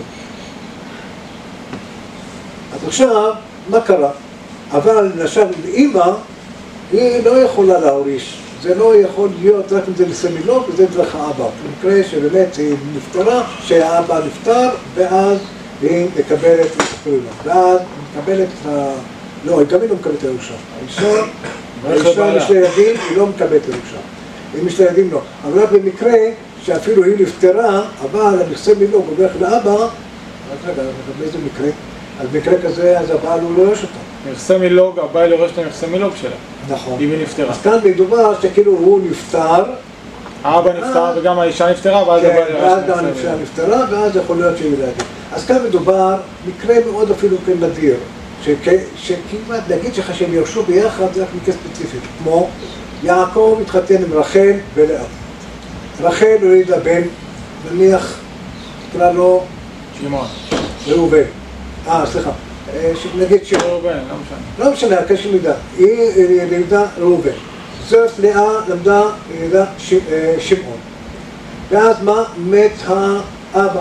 S1: אז עכשיו, מה קרה? אבל עכשיו לאמא, היא לא יכולה להוריש. זה לא יכול להיות רק אם זה לסמילוב, וזה דרך האבא. במקרה שבאמת היא נפטרה, שהאבא נפטר, ואז היא מקבלת את הספרימה. ואז היא מקבלת את ה... לא, גם היא לא מקבלת את הירושה. האישה, אם יש לה ילדים, היא לא מקבלת את הירושה. אם יש לה ילדים, לא. אבל רק במקרה שאפילו היא נפטרה, אבל הנכסי מילוג עובר לאבא, רק רגע, באיזה מקרה? אז במקרה כזה, אז הבעל הוא לא יורש אותה.
S3: נכסי מילוג, הבעל יורש את הנכסי מילוג שלה.
S1: נכון.
S3: אם היא נפטרה.
S1: אז כאן מדובר שכאילו הוא נפטר.
S3: האבא נפטר וגם האישה נפטרה, ואז הבעל יורש
S1: ואז
S3: את
S1: גם
S3: הנכסי
S1: האישה
S3: מילוג.
S1: נפטרה, ואז יכול להיות שהיא להגיד. אז כאן מדובר, מקרה מאוד אפילו נדיר, שכמעט להגיד לך שהם ירשו ביחד, זה רק מקרה ספציפי. כמו יעקב התחתן עם רחל ולאה. רחל הולידה בן, נניח, תקרא לו
S3: שמעון.
S1: ראובן. סליחה. נגיד שמעון.
S3: ראובן, לא משנה.
S1: לא משנה, הקשר מידה. היא לידה ראובן. זאת לאה למדה לידה שמעון. ואז מה? מת האבא.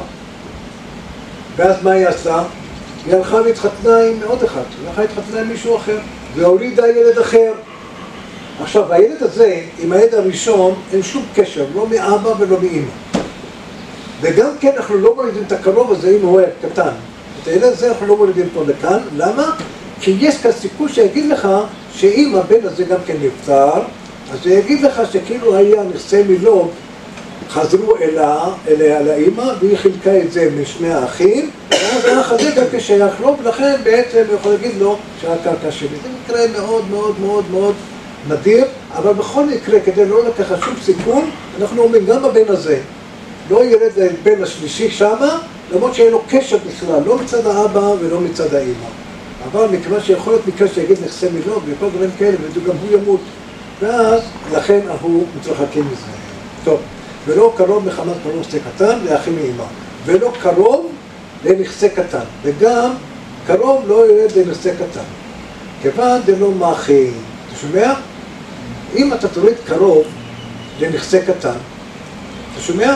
S1: ואז מה היא עשתה? היא הלכה והתחתנה עם עוד אחד. היא הלכה והתחתנה עם מישהו אחר. והולידה ילד אחר. עכשיו, הילד הזה, עם הילד הראשון, אין שום קשר, לא מאבא ולא מאמא. וגם כן אנחנו לא מולידים את הקרוב הזה אם הוא היה קטן. את הילד הזה אנחנו לא מולידים פה לכאן. למה? כי יש כאן סיכוי שיגיד לך שאם הבן הזה גם כן נפטר, אז זה יגיד לך שכאילו היה נכסי מילוג, חזרו אליה לאמא, והיא חילקה את זה משני האחים, ואז האח הזה גם כשייך לו, ולכן בעצם הוא יכול להגיד לו שהקרקע שלי. זה מקרה מאוד מאוד מאוד מאוד נדיר, אבל בכל מקרה, כדי לא לקחת שום סיכון, אנחנו אומרים גם הבן הזה, לא ירד לבן השלישי שמה, למרות שאין לו קשר בכלל, לא מצד האבא ולא מצד האמא. אבל מכיוון שיכול להיות מקרה שיגיד נכסי מילוג וכל דברים כאלה, וגם הוא ימות, ואז לכן אנחנו מתרחקים מזה. טוב, ולא קרוב מחמת קרוב נכסי קטן לאחים מאמא, ולא קרוב לנכסי קטן, וגם קרוב לא ירד לנכסי קטן. כיוון דלא מאחי, אתה שומע? אם אתה תוריד קרוב לנכסי קטן, אתה שומע?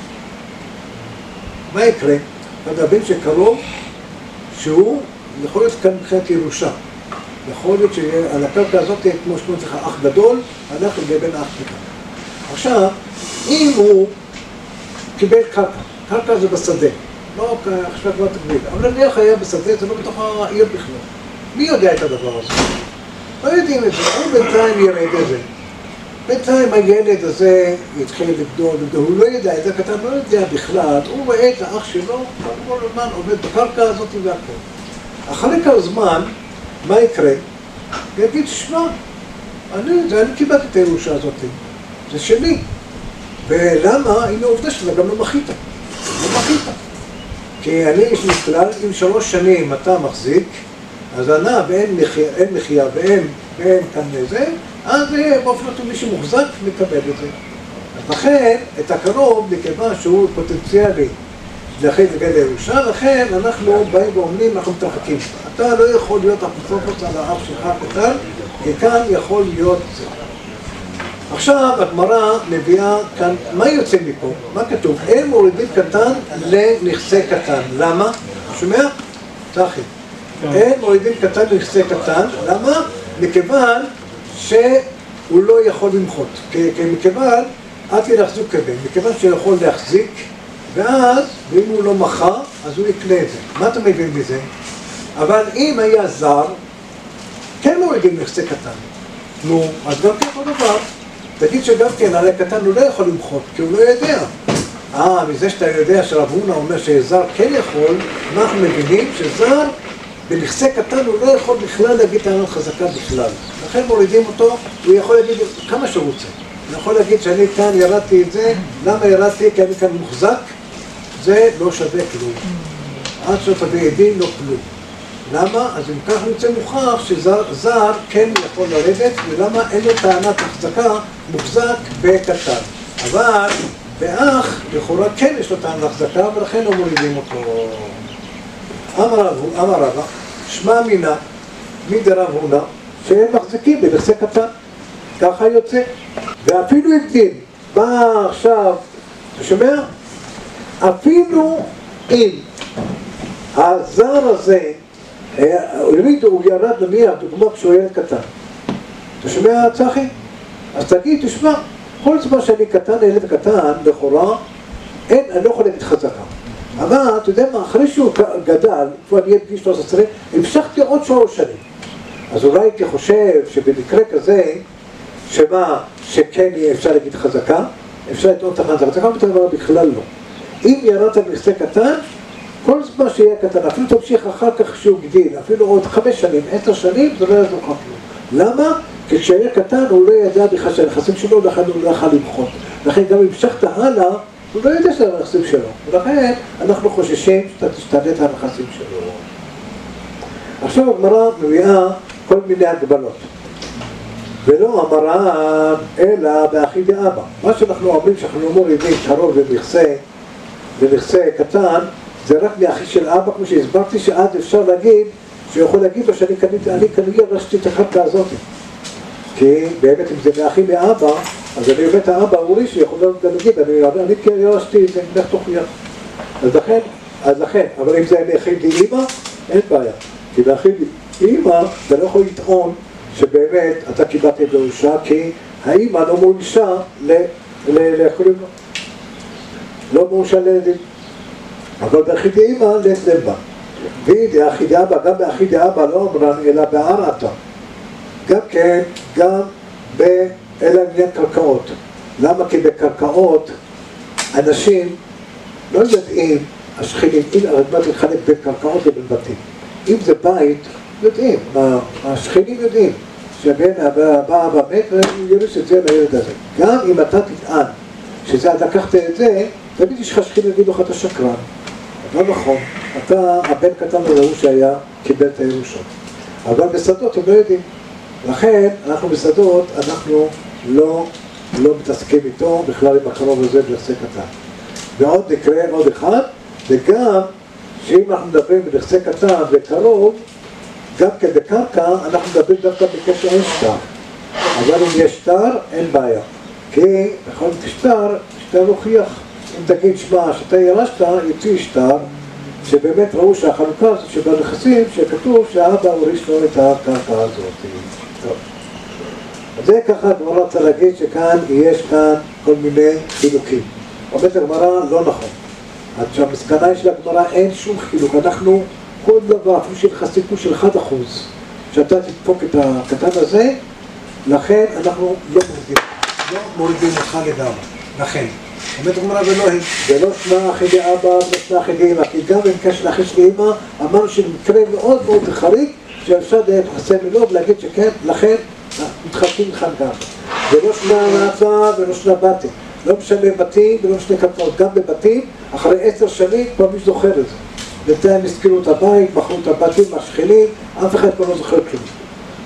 S1: מה יקרה? אתה הבן שקרוב שהוא יכול להיות כאן מבחינת ירושה. יכול להיות שעל הקרקע הזאת תהיה כמו שנות לך אח גדול, אנחנו נהיה בן אח קטן. עכשיו, אם הוא קיבל קרקע, קרקע זה בשדה, לא עכשיו כבר תגביל, אבל נניח היה בשדה, זה לא בתוך העיר בכלל. מי יודע את הדבר הזה? לא יודעים את זה, הוא בינתיים ירד את זה. בינתיים הילד הזה יתחיל לגדול, הוא לא יודע את זה, הקטן לא יודע בכלל, הוא רואה את האח שלו, כל הזמן עובד בקרקע הזאת והכל. אחרי כמה זמן, מה יקרה? יגיד, שמע, אני קיבלתי את הירושה הזאת, זה שלי. ולמה? הנה עובדה שזה גם לא מחית. לא מחית. כי אני יש לי כלל, אם 3 שנים אתה מחזיק, אז ענה ואין מחיה ואין ואין כאן זה, אז באופן אוטומטי שמוחזק מקבל את זה. אז לכן, את הקרוב, מכיוון שהוא פוטנציאלי להחליט לגד הירושה, לכן אנחנו באים ואומרים, אנחנו מתרחקים. אתה לא יכול להיות אפוטרופוס על האב שלך קטן, כי כאן יכול להיות זה. עכשיו הגמרא מביאה כאן, מה יוצא מפה? מה כתוב? אין מורידים קטן לנכסה קטן. למה? שומע? צחי. אין מורידים קטן לנכסה קטן. למה? מכיוון שהוא לא יכול למחות. מכיוון, אל תלחזו כבן. מכיוון שהוא יכול להחזיק, ואז, ואם הוא לא מכר, אז הוא יקנה את זה. מה אתה מבין מזה? אבל אם היה זר, כן מורידים נכסה קטן. נו, אז גם כן אותו דבר. תגיד שגם כן, הרי קטן הוא לא יכול למחות, כי הוא לא יודע. מזה שאתה יודע שרב הונא אומר שזר כן יכול, אנחנו מבינים שזר בנכסה קטן הוא לא יכול בכלל להגיד טענת חזקה בכלל. לכן מורידים אותו, הוא יכול להגיד כמה שהוא רוצה. הוא יכול להגיד שאני כאן ירדתי את זה, למה ירדתי? כי אני כאן מוחזק, זה לא שווה כלום. עד שתביא עדים לא כלום. למה? אז אם כך יוצא מוכח שזר כן יכול לרדת, ולמה אין לו טענת החזקה מוחזק בקטן. אבל באח, לכאורה כן יש לו טענת החזקה, ולכן לא מורידים אותו. אמר רבא, שמע מינה, מדרב הונא, שהם מחזיקים בנכסה קטן. ככה יוצא. ואפילו הקדים, בא עכשיו, אתה שומע? אפילו אם הזר הזה, הוא ירד נניח, דוגמה כשהוא ילד קטן. אתה שומע צחי? אז תגיד, תשמע, כל זמן שאני קטן, ילד קטן, לכאורה, אני לא יכול להגיד חזקה. אבל, אתה יודע מה, אחרי שהוא גדל, כבר נהיה בגיל 13, המשכתי עוד 3 שנים. אז אולי הייתי חושב שבמקרה כזה, שכן יהיה אפשר להגיד חזקה, אפשר לטעון את החזקה, אבל בכלל לא. אם ירדת בנכסה קטן, כל זמן שיהיה קטן, אפילו תמשיך אחר כך שהוא גדיל, אפילו עוד 5 שנים, 10 שנים, זה לא יעזור לך כלום. למה? כי כשהיה קטן הוא לא ידע בכלל שהנכסים שלו, לכן הוא לא יכל למחות. לכן גם אם המשכת הלאה, הוא לא יודע שזה הנכסים שלו. ולכן אנחנו חוששים שאתה תשתנה את הנכסים שלו. עכשיו הגמרא מביאה כל מיני הגבלות. ולא המראה אלא באחי דאבא. מה שאנחנו אומרים שאנחנו לא מורידים קרוב לנכסה קטן, זה רק מאחי של אבא, כמו שהסברתי, שעד אפשר להגיד, שהוא יכול להגיד לו שאני כנראה רשתי את הקרקע הזאת. כי באמת אם זה מאחי מאבא, אז אני באמת האבא הוא לי שיכול להגיד, אני רשתי את זה, נלך תוכניה. אז לכן, אבל אם זה מאחי לאמא, אין בעיה. כי מאחי לאמא, אתה לא יכול לטעון שבאמת אתה קיבלת את ירושה, כי האמא לא מורשה לא מורשה לילדים. אבל באחי דאמא לב ואחי דאבא, גם באחי דאבא לא אומרן אלא בערעתה. גם כן, גם אלא עניין קרקעות. למה? כי בקרקעות אנשים לא יודעים, השכנים, באתי לחלק בין קרקעות לבין בתים. אם זה בית, יודעים, השכנים יודעים שבן הבא מת ויורש את זה לילד הזה. גם אם אתה תטען שזה אתה לקחת את זה, תמיד יש לך שכנים להגיד לך אתה שקרן. לא נכון, הבן קטן לראו שהיה קיבל את הירושות. אבל בשדות הם לא יודעים. לכן אנחנו בשדות, אנחנו לא מתעסקים איתו בכלל עם הקרוב הזה בנכסה קטן. ועוד נקרא עוד אחד, וגם שאם אנחנו מדברים בנכסה קטן וקרוב, גם כן בקרקע, אנחנו מדברים דווקא בקשר אין שטר. אבל אם יש שטר, אין בעיה. כי בכל שטר הוכיח. אם תגיד, שמע, שאתה ירשת, יוציא שטר, שבאמת ראו שהחלוקה הזאת שבנכסים, שכתוב שהאבא הוריש לו את הקרקע הזאת. טוב. אז זה ככה הגמרא רוצה להגיד שכאן יש כאן כל מיני חילוקים. אומרת הגמרא לא נכון. אז שהמסקנה של הגמרא אין שום חילוק. אנחנו כל דבר, אפילו שלך סיכוי של 1%, שאתה תדפוק את הקטן הזה, לכן אנחנו לא מורידים אותך לגמרי. לכן. אומרת הגמרא ולא שנה אחי דאבא ולא שנה אחי דאמא, כי גם במקרה של אחי של אמא אמרנו שמקרה מאוד מאוד חריג שאפשר להתחסן מלוא ולהגיד שכן, לכן מתחלקים לכאן גם. ולא שנה נעצה ולא שנה בתים, לא משנה בתים ולא משנה קרקעות, גם בבתים אחרי 10 שנים כבר מי זוכר את זה. בינתיים הזכירו את הבית, מכרו את הבתים, השכנים, אף אחד כבר לא זוכר כלום.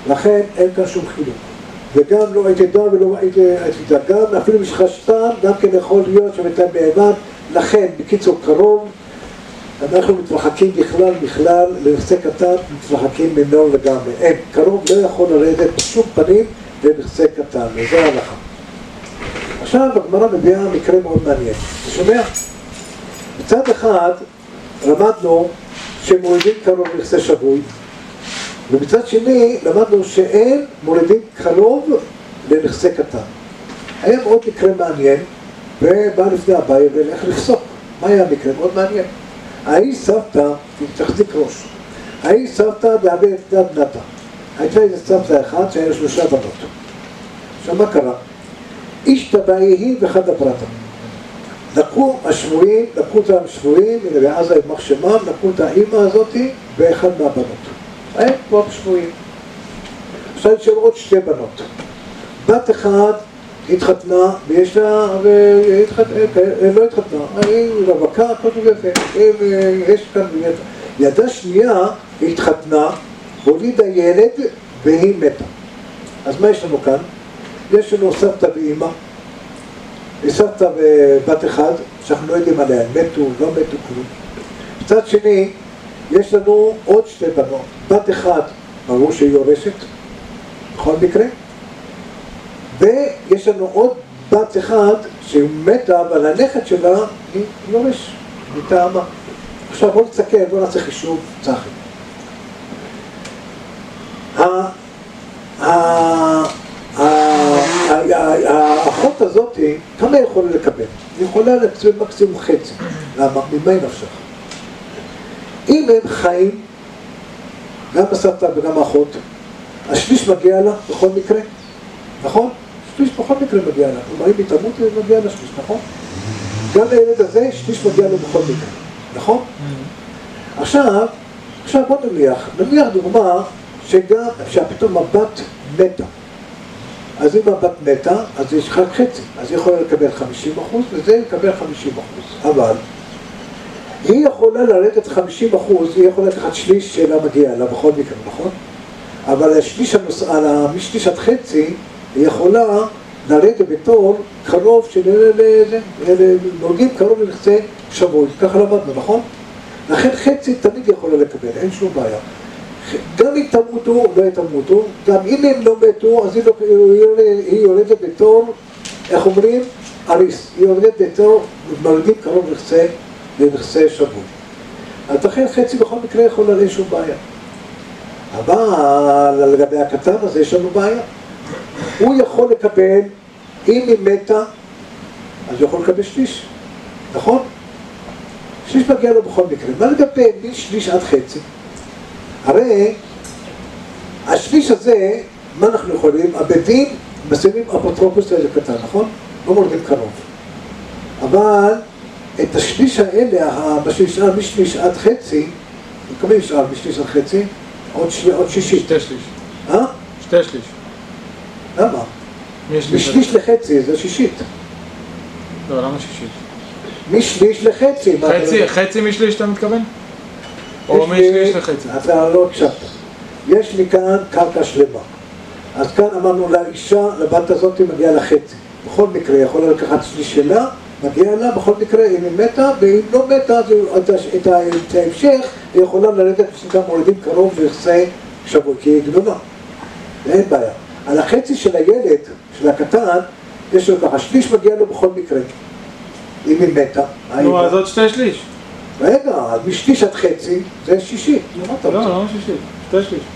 S1: לכן אין כאן שום חילוק. וגם לא הייתי דע ולא הייתי דע. גם אפילו יש לך שטן, גם כן יכול להיות שמתאם בהימן. לכן, בקיצור קרוב, אנחנו מתרחקים בכלל, לנכסי קטן, מתרחקים ממנו לגמרי. אין, קרוב לא יכול לרדת בשום פנים לנכסי קטן, וזה ההלכה. עכשיו הגמרא מביאה מקרה מאוד מעניין. אתה שומע? מצד אחד למדנו שמורידים קרוב לנכסי שבוי, ומצד שני למדנו שאין מורידים קרוב לנכסי קטן. היה עוד מקרה מעניין, ובא לפני הבעיה ולך לפסוק. מה היה המקרה? מאוד מעניין. ההיא סבתא, תחזיק ראש, ההיא סבתא דאבי את דת בנתה. הייתה איזה סבתא אחד שהיה לה 3 בנות. עכשיו מה קרה? איש טבעי וחד הפרטה. לקחו השבויים, לקחו את השבויים, הנה בעזה את מחשמם, לקחו את האימא הזאת ואחד מהבנות. הם כבר שבויים. עכשיו יש שם עוד 2 בנות. בת אחת התחתנה, ויש לה, לא התחתנה, היא רווקה, הכל טוב יפה, יש כאן ילדה שנייה, היא התחתנה, הולידה ילד והיא מתה. אז מה יש לנו כאן? יש לנו סבתא ואימא, סבתא ובת אחד, שאנחנו לא יודעים עליה, מתו, לא מתו כלום. מצד שני, יש לנו עוד 2 בנות, בת אחד, ברור שהיא יורשת, בכל מקרה, ויש לנו עוד בת אחד שהיא מתה, אבל הנכד שלה היא יורש, מטעמה. עכשיו בואו נסתכל, בואו נעשה חישוב צחי. האחות הזאת, כמה היא יכולה לקבל? היא יכולה לקבל מקסימום חצי. למה? ממה נפשך? אם הם חיים, גם הסבתא וגם האחות, השליש מגיע לה בכל מקרה, נכון? שליש בכל מקרה מגיע לה. כלומר, אם היא תמות, היא מגיע לה שליש, נכון? גם לילד הזה, שליש מגיע לו בכל מקרה, נכון? עכשיו בוא נניח דוגמה שגם, שפתאום הבת מתה. אז אם הבת מתה, אז יש לך חצי, אז היא יכולה לקבל 50% וזה יקבל 50%. אבל היא יכולה לרדת 50%, היא יכולה לקחת שליש שלה מגיע לה בכל מקרה, נכון? אבל משליש עד חצי היא יכולה לרדת בתור קרוב נוגעים קרוב לנכסי שבוי, ככה למדנו, נכון? לכן חצי תמיד יכולה לקבל, אין שום בעיה. גם אם תמותו, לא תמותו, גם אם הם לא מתו, אז היא יורדת בתור, איך אומרים? אריס, היא יורדת בתור נוגעים קרוב לנכסי שבוי. אז לכן חצי בכל מקרה יכול להראה שום בעיה. אבל לגבי הקטן הזה יש לנו בעיה. הוא יכול לקבל, אם היא מתה, אז הוא יכול לקבל שליש, נכון? שליש מגיע לו בכל מקרה. מה לגבי משליש עד חצי? הרי השליש הזה, מה אנחנו יכולים? הבדים מסיימים אפוטרופוס לאיזה קטן, נכון? לא מורדים קרוב. אבל את השליש האלה, מה שנשאר משליש עד חצי, כמה נשאר משליש עד חצי? עוד שישית.
S3: 2 שליש. 2 שליש.
S1: למה? משליש לחצי, זה שישית.
S3: לא, למה שישית?
S1: משליש לחצי.
S3: חצי משליש אתה מתכוון? או משליש לחצי?
S1: אתה לא הקשבת. יש לי כאן קרקע שלמה. אז כאן אמרנו לאישה, לבת הזאת מגיעה לחצי. בכל מקרה, יכולה לקחת שליש שלה, מגיע לה, בכל מקרה, אם היא מתה, ואם לא מתה, אז את ההמשך היא יכולה לרדת שגם מורידים קרוב לנכסי שבוי, כי היא גדולה. אין בעיה. על החצי של הילד, של הקטן, יש לו ככה, שליש מגיע לו בכל מקרה. אם היא מתה.
S3: נו, אז עוד 2 שליש.
S1: רגע, משליש עד חצי, זה שישית.
S3: לא שישית, 2 שליש.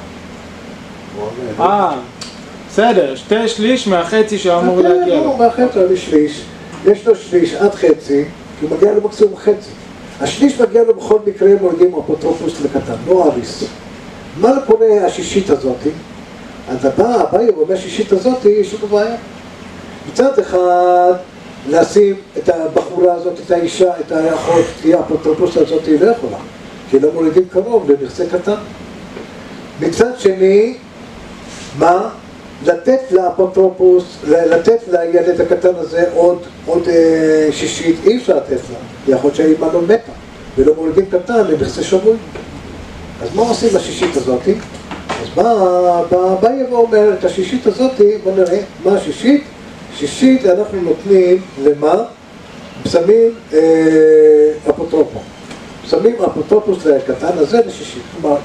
S3: בסדר, 2 שליש מהחצי שאמור להגיע לו.
S1: לא, מהחצי לשליש. יש לו שליש עד חצי, כי הוא מגיע לו מקסימום חצי. השליש מגיע לו בכל מקרה, מורידים אפוטרופוס לקטן, לא אריס. מה קורה השישית הזאת? אז הבעיה בשישית הזאת יש לנו בעיה. מצד אחד, לשים את הבחורה הזאת, את האישה, את האחות, כי האפוטרופוס הזאת היא לא יכולה, כי לא מורידים קרוב לנכסי קטן. מצד שני, מה? לתת לאפוטרופוס, לתת לילד הקטן הזה עוד שישית, אי אפשר לתת לה. יכול להיות שהאימא לא מתה, ולא מורידים קטן לנכסי שבוי. אז מה עושים לשישית הזאת? אז בא יבוא אומר, את השישית הזאת, בוא נראה, מה השישית? שישית אנחנו נותנים למה? שמים אפוטרופוס. שמים אפוטרופוס לקטן הזה לשישית. כלומר,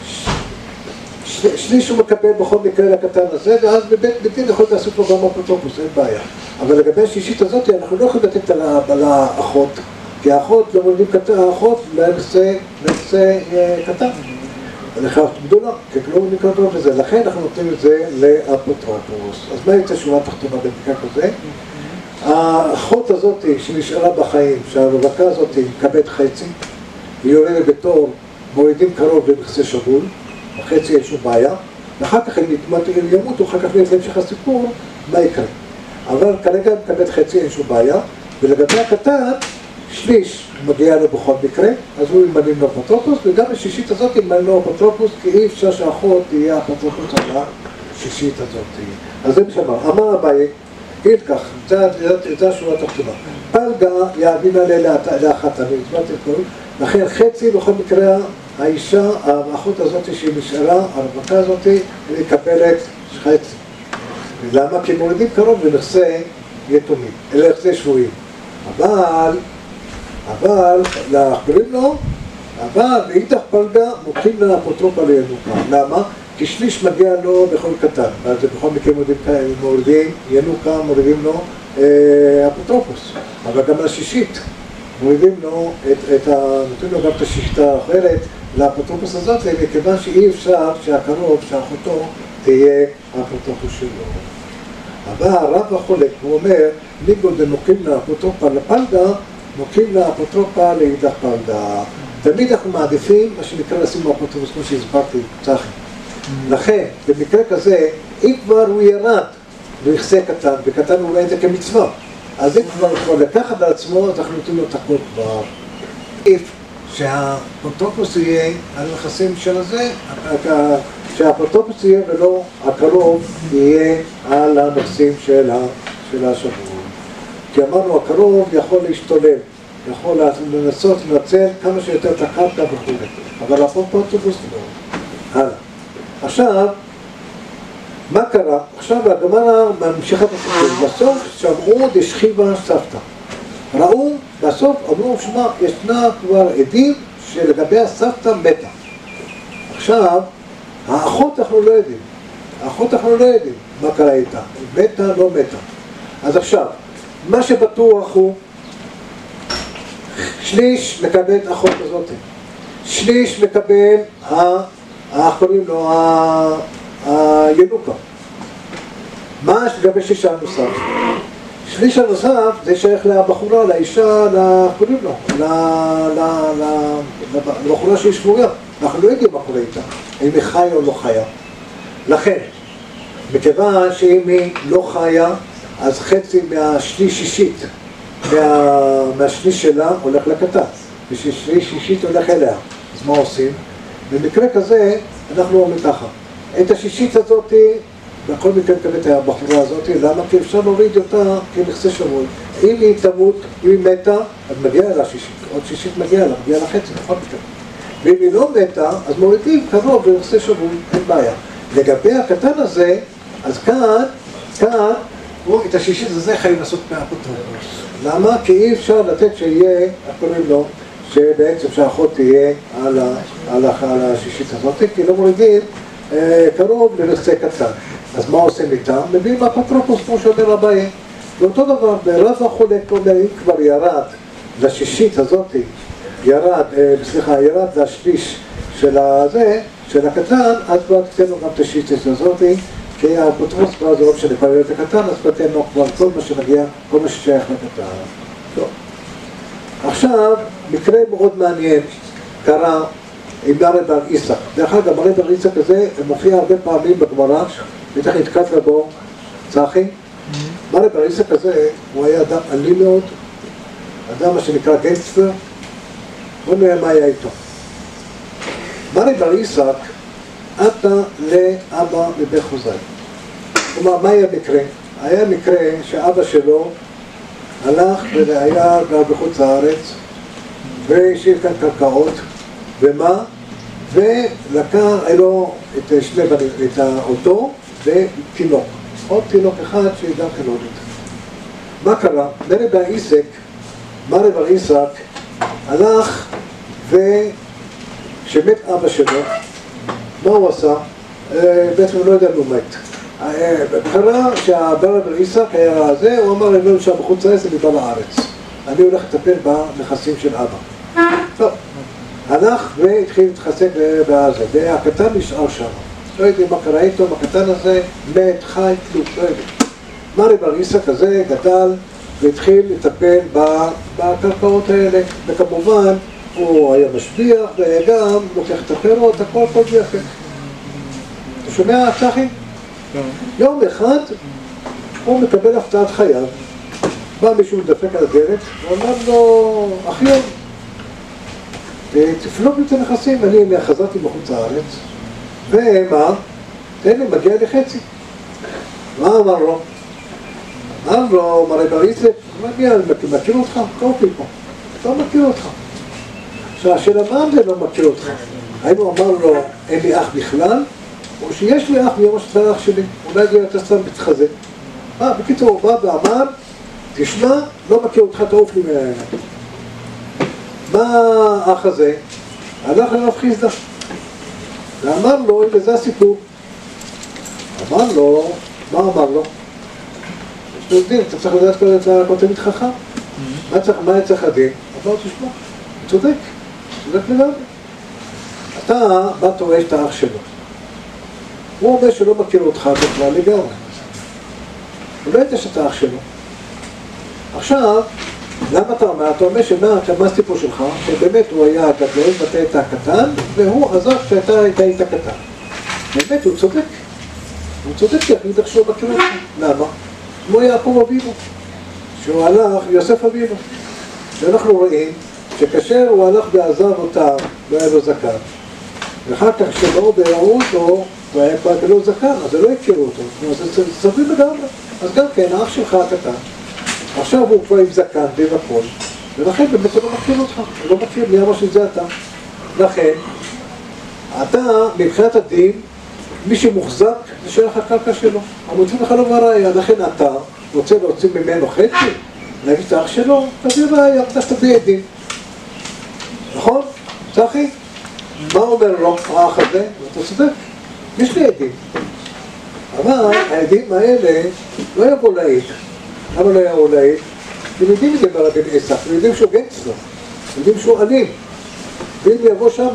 S1: שליש הוא מקבל בכל מקרה לקטן הזה, ואז בבית דין יכול לעשות לו גם אפוטרופוס, אין בעיה. אבל לגבי השישית הזאת, אנחנו לא יכולים לתת על האחות, כי האחות לא מולדים קטן, האחות לנושא קטן. לכך גדולה, כי לא נקרא טוב לזה, לכן אנחנו נותנים את זה לאפוטרופוס. אז מה יצא שורה תחתונה במקרה כזה? האחות הזאת שנשארה בחיים, שהרווקה הזאת מקבלת חצי, היא יורדת בתור מורידים קרוב למכסה שבול, החצי אין שום בעיה, ואחר כך הם ימותו, אחר כך להמשך הסיפור, מה יקרה? אבל כרגע מקבלת חצי אין שום בעיה, ולגבי הקטן, שליש מגיע לו בכל מקרה, אז הוא ימנים לו אפוטרופוס, וגם השישית הזאת ימנים לו אפוטרופוס, כי אי אפשר שהאחות תהיה אפוטרופוס על השישית הזאת. אז זה משמע, אמר אביי, תגיד כך, זה השורה התחתונה. פלגה יעבין עליה לאחת, אני הסברתי את כל, לכן חצי בכל מקרה, האישה, האחות הזאת שהיא נשארה, הרווקה הזאת, היא מקבלת חצי. למה? כי מורידים קרוב לנכסי יתומים, לנכסי שבויים. אבל, קוראים לו, אבל באיתך פלגה מוקעים לאפוטרופה לינוקה. למה? כי שליש מגיע לו בכל קטן, אז בכל מקרה מורידים ינוקה, מורידים לו אפוטרופוס. אבל גם לשישית, מורידים לו נותנים לו גם את השישית האחרת לאפוטרופוס הזאת, מכיוון שאי אפשר שהקרוב, שאחותו, תהיה האפוטרופוס שלו. אבל הרב החולק, הוא אומר, ניגוד דמוקים לאפוטרופה לפלגה, מוקים לאפוטרופה לאידך פלגה. תמיד אנחנו מעדיפים מה שנקרא לשים לאפוטרופוס, כמו שהסברתי, צחי. לכן, במקרה כזה, אם כבר הוא ירד ויחסה קטן, וקטן הוא רואה את זה כמצווה, אז אם כבר יכול לקחת על עצמו, אז אנחנו נותנים לו את הכל כבר. שהאפוטרופוס יהיה על נכסים של הזה, שהאפוטרופוס יהיה ולא הקרוב יהיה על הנכסים של השבוע. כי אמרנו, הקרוב יכול להשתולל, יכול לנסות לנצל כמה שיותר את הקרקע וכו'. אבל האפוטרופוס לא. הלאה. עכשיו, מה קרה? עכשיו הגמרא ממשיכה את הסיפור. בסוף שמעו דשכיבה סבתא. ראו, בסוף אמרו, שמע, ישנה כבר עדים שלגבי הסבתא מתה. עכשיו, האחות אנחנו לא יודעים. האחות אנחנו לא יודעים מה קרה איתה. מתה, לא מתה. אז עכשיו, מה שבטוח הוא, שליש מקבל את האחות הזאת. שליש מקבל קוראים לו הינוקה. מה לגבי שליש הנוסף? שליש הנוסף זה שייך לבחורה, לאישה, קוראים לו, לבחורה שהיא שבויה. אנחנו לא יודעים מה קורה איתה, אם היא חיה או לא חיה. לכן, מכיוון שאם היא לא חיה, אז חצי מהשליש שישית, מהשליש שלה הולך לקטן, ושליש שישית הולך אליה. אז מה עושים? במקרה כזה, אנחנו אומרים ככה, את השישית הזאת, בכל מקרה מקבלת הבחורה הזאת, למה? כי אפשר להוריד אותה כנכסה שבוי. אם היא תמות, אם היא מתה, אז מגיעה לה שישית, עוד שישית מגיעה לה, מגיעה לה חצי, בכל מקרה. ואם היא לא מתה, אז מורידים קרוב לנכסה שבוי, אין בעיה. לגבי הקטן הזה, אז כאן, את השישית הזה חייבים לעשות מהאפוטרופוס. למה? כי אי אפשר לתת שיהיה, קוראים לו, שבעצם שהאחות תהיה על השישית הזאת, כי לא מורידים קרוב לנכסי קטן. אז מה עושים איתם? מביאים אפוטרופוס כמו שאומר אביי. ואותו דבר, ברב החולק אומר, אם כבר ירד לשישית הזאת, ירד לשליש של הזה, של הקטן, אז כבר תתן לו גם את השישית הזאת, כי האפוטרופוס כבר זה לא משנה, כבר ירד הקטן, אז כבר תתן לו כבר כל מה שמגיע, כל מה ששייך לקטן. טוב. עכשיו, מקרה מאוד מעניין קרה עם מרי בר עיסק. דרך אגב, מרי בר עיסק הזה מופיע הרבה פעמים בגמרא, בטח נתקעת לבו, צחי. מרי בר עיסק הזה, הוא היה אדם אלים מאוד, אדם מה שנקרא גנגסטר, בוא נראה מה היה איתו. מרי בר עיסק עתה לאבא מבית חוזי. כלומר, מה היה מקרה? היה מקרה שאבא שלו הלך והיה גר בחוץ לארץ והשאיר כאן קרקעות, ומה? ולקח לו את שני בנים, את אותו ותינוק. עוד תינוק אחד שגם כן עוד יותר. מה קרה? מרי בר עיסק הלך וכשמת אבא שלו, מה הוא עשה? בעצם לא יודע אם הוא מת. קרה שהמרי בר עיסק היה זה, הוא אמר, אני לא נשאר בחוץ לארץ, אני בא לארץ. אני הולך לטפל בנכסים של אבא. טוב, הלך והתחיל להתחזק בזה, והקטן נשאר שם. לא יודעים מה קרה איתו, הקטן הזה מת, חי, כלום, לא יודעים. מרי בר עיסק הזה גדל והתחיל לטפל בקרקעות האלה, וכמובן הוא היה משביח וגם לוקח את הפירות, הכל יפה. אתה שומע, צחי? יום אחד הוא מקבל הפתעת חייו, בא מישהו לדפק על הדלת, ואמר לו, אחיין, תפלוג לי את הנכסים, אני חזרתי מחוץ לארץ, ומה? תן לי, מגיע לי חצי. מה אמר לו? אמר לו, מרי בר עיסק, אני מכיר אותך? קוף לי פה, לא מכיר אותך. עכשיו, השאלה מה זה לא מכיר אותך? האם הוא אמר לו, אין לי אח בכלל? או שיש לי אח מיום שאתה אח שלי, אולי זה אתה סתם מתחזק. בקיצור, הוא בא ואמר, תשמע, לא מכיר אותך, תעוף לי מהעיניים. מה האח הזה? הלך לרב חיסדא ואמר לו, הנה זה הסיפור. אמר לו, מה אמר לו? אתם יודעים, אתה צריך לדעת כל תלמיד חכם. מה היה צריך לדין? אמר לו, תשמע, הוא צודק לגמרי. אתה בא תורש את האח שלו. הוא אומר שלא מכיר אותך בכלל לגמרי. הוא לא יודע שאתה אח שלו. עכשיו, למה אתה אומר? אתה אומר שמה הסיפור שלך? שבאמת הוא היה גדול ואתה היית הקטן, והוא עזב שאתה היית קטן. באמת, הוא צודק. הוא צודק כי אני יודע שהוא מכיר אותך. למה? כמו יעקב אבינו, שהוא הלך, יוסף אבינו. ואנחנו רואים שכאשר הוא הלך ועזב אותם, לא היה לו זקן. ואחר כך שבאו והראו אותו, הוא היה כבר גלו זקן, אז לא הכירו אותו. זה סביר לגמרי. אז גם כן, האח שלך הקטן. עכשיו הוא כבר עם זקן ועם הכל, ולכן באמת הוא לא מכיר אותך, הוא לא מכיר מי אמר שזה אתה. לכן, אתה, מבחינת הדין, מי שמוחזק, זה שלך הקרקע שלו. המוצאים לך לא בראיה, לכן אתה רוצה להוציא ממנו חצי, להגיד את האח שלו, תביא ראיה, תביא עדים. נכון? צחי? מה אומר לו האח הזה? אתה צודק, יש לי עדים. אבל העדים האלה לא יבוא להעיד. למה לא יבוא להעיד? אתם יודעים את זה ברבי עיסק, אתם יודעים שהוא גנגסטר, אתם יודעים שהוא אלים. ואם יבוא שם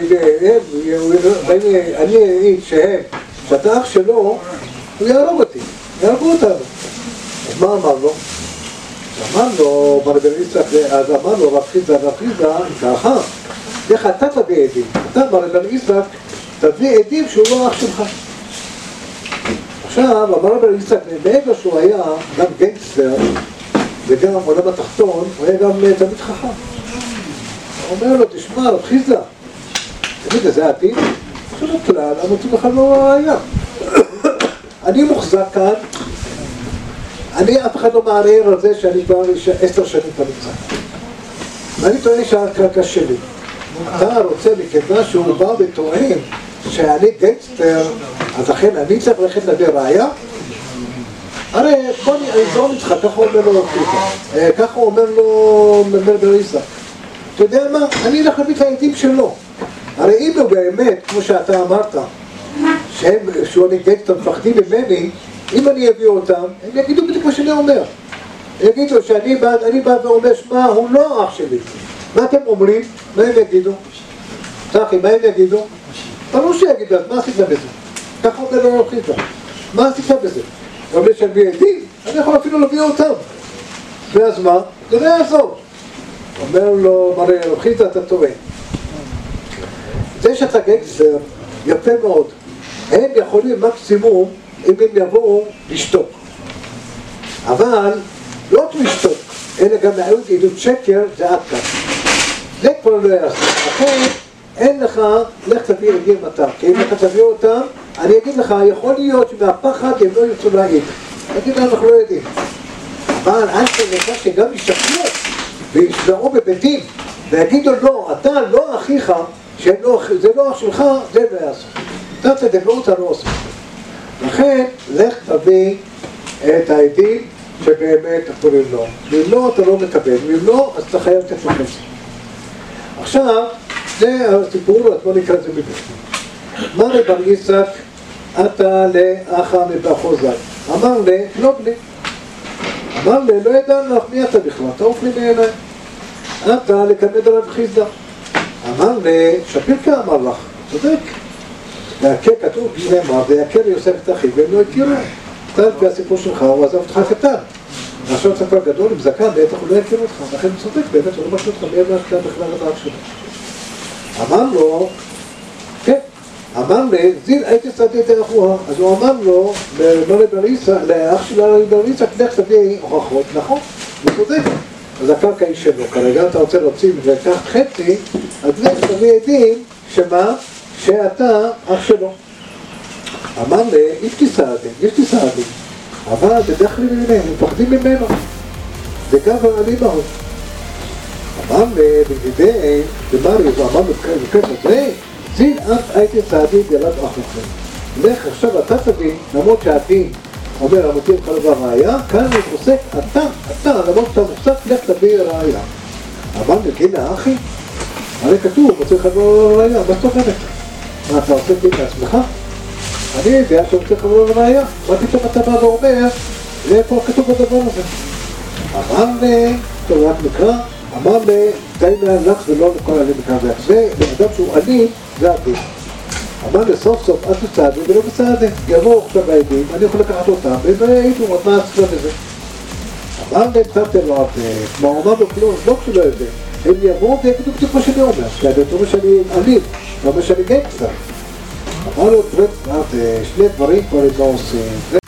S1: אני אעיד שאתה אח שלו, הוא יהרוג אותי, יהרגו אותנו. אז מה אמר לו? אמר לו, ברבי עיסק, אז אמר לו רב חיסדא, ככה, איך אתה תביא עדים? אתה ברבי עיסק תביא עדים שהוא לא אח שלך. עכשיו, אמר רבי עיסק, מעבר שהוא היה גם גנגסטר וגם עולם התחתון, הוא היה גם תלמיד חכם. הוא אומר לו, תשמע, רב חיסדא, תגיד, זה עתיד? עכשיו בכלל, המוצאים בכלל לא היה. אני מוחזק כאן, אף אחד לא מערער על זה שאני כבר 10 שנים פנוצה. ואני טוען שהקרקע שלי. אתה רוצה מכיוון שהוא בא וטוען שאני גנגסטר, אז לכן אני צריך ללכת להביא ראיה? הרי בוא נזרום איתך, ככה אומר לו חיסדא, ככה אומר לו מר עיסק. אתה יודע מה? אני אלך להביא את העדים שלו. הרי אם הוא באמת, כמו שאתה אמרת, שהוא אני גנגסטר מפחדים ממני, אם אני אביא אותם, הם יגידו בדיוק מה שאני אומר. הם יגידו שאני בא ואומר, שמע, הוא לא אח שלי. מה אתם אומרים? מה הם יגידו? צחי, מה הם יגידו? ברור שיגידו, אז מה עשית בזה? ככה אומר לו רב חיסדא. מה עשית בזה? הוא אומר שאני עדים, אני יכול אפילו להביא אותם. ואז מה? זה לא יעזור. אומר לו, מרי רב חיסדא, אתה טועה. זה שאתה גנגסטר, יפה מאוד. הם יכולים מקסימום, אם הם יבואו, לשתוק. אבל לא רק לשתוק, אלא גם עדות שקר, זה עד כאן. זה כבר לא יעשה. לכן, אין לך, לך תביא עדים אתה. כי אם לך תביא אותם, אני אגיד לך, יכול להיות שמהפחד הם לא ירצו להעיד. תגיד, אנחנו לא יודעים. אבל אל תלך שגם ישקרו וישמעו בביתים ויגידו לא, אתה לא אחיך, שזה לא אח שלך, זה לא יעשו. אתה תדגלו אותה, לא עושים. לכן, לך תביא את העדים שבאמת יכולים לו. ואם לא, אתה לא מקבל. ואם לא, אז אתה חייב תפקד. עכשיו, זה הסיפור, אז בוא נקרא את זה מבפנים. אמר לבר יצחק, אתה לאחה מבחוזק. אמר לי, לא בני. אמר לי, לא ידענו לך מי אתה בכלל, אתה אופני מעיניי. אתה לקמד עליו חיסדה. אמר לי, שפירקה אמר לך, צודק. והכה כתוב, נאמר, ויקר יוסף את אחיו, והם לא הכירו. אתה לפי הסיפור שלך, הוא עזב אותך קטן. עכשיו אתה כבר גדול עם זקן, בטח הוא לא יכיר אותך. לכן הוא צודק, באמת, הוא לא משהו אותך, מי אמר כאן בכלל את האח שלו. אמר לו, כן, אמר לי, זיל הייתי צדי את האחוה. אז הוא אמר לו, לאח שלה לבריסה, לך תביא הוכחות, נכון, הוא צודק. אז הקרקע היא שלו, כרגע אתה רוצה להוציא ולקח חצי, אז לך תביא עדים, שמה? שאתה אח שלו. אמר לי, יש לי סעדים, אבל בדרך כלל ממנו, מפחדים ממנו. זה גם אני מאוד. אמר לי, בגדי, במרי, הוא אמר בקטע הזה, זין את הייתי צעדים ילד אח לכם. לך עכשיו אתה תבין, למרות שהדין אומר, המותיר לך לבוא ראייה, כאן הוא חוסק, אתה, למרות שאתה מוחסק, לך תביא ראייה. אמר לי, גילה אחי, הרי כתוב, מותיר לך לבוא ראייה, מה זאת אומרת? מה, אתה עושה דין לעצמך? אני יודע שמותיר לך לבוא ראייה, מה פתאום אתה בא ואומר, לאיפה כתוב בדבר הזה? אמר לי, טוב, רק נקרא, אמר לי, די לך ולא לכל עלי מקרא זה, לאדם שהוא עני, זה הדין. אמר לי, סוף סוף, את בצעדים ולא בצעדים. יבואו עכשיו העדים, אני יכול לקחת אותם, והייתו עוד מה עשו לזה. אמר לי, קצת לא עד, מה הוא אמר לו כלום, לא כשלא יודע. הם יבואו ויגידו בדיוק מה שאני אומר, כי אני אומר שאני עני, לא אומר שאני גנגסטר. אמר לו, שני דברים כבר הם לא עושים.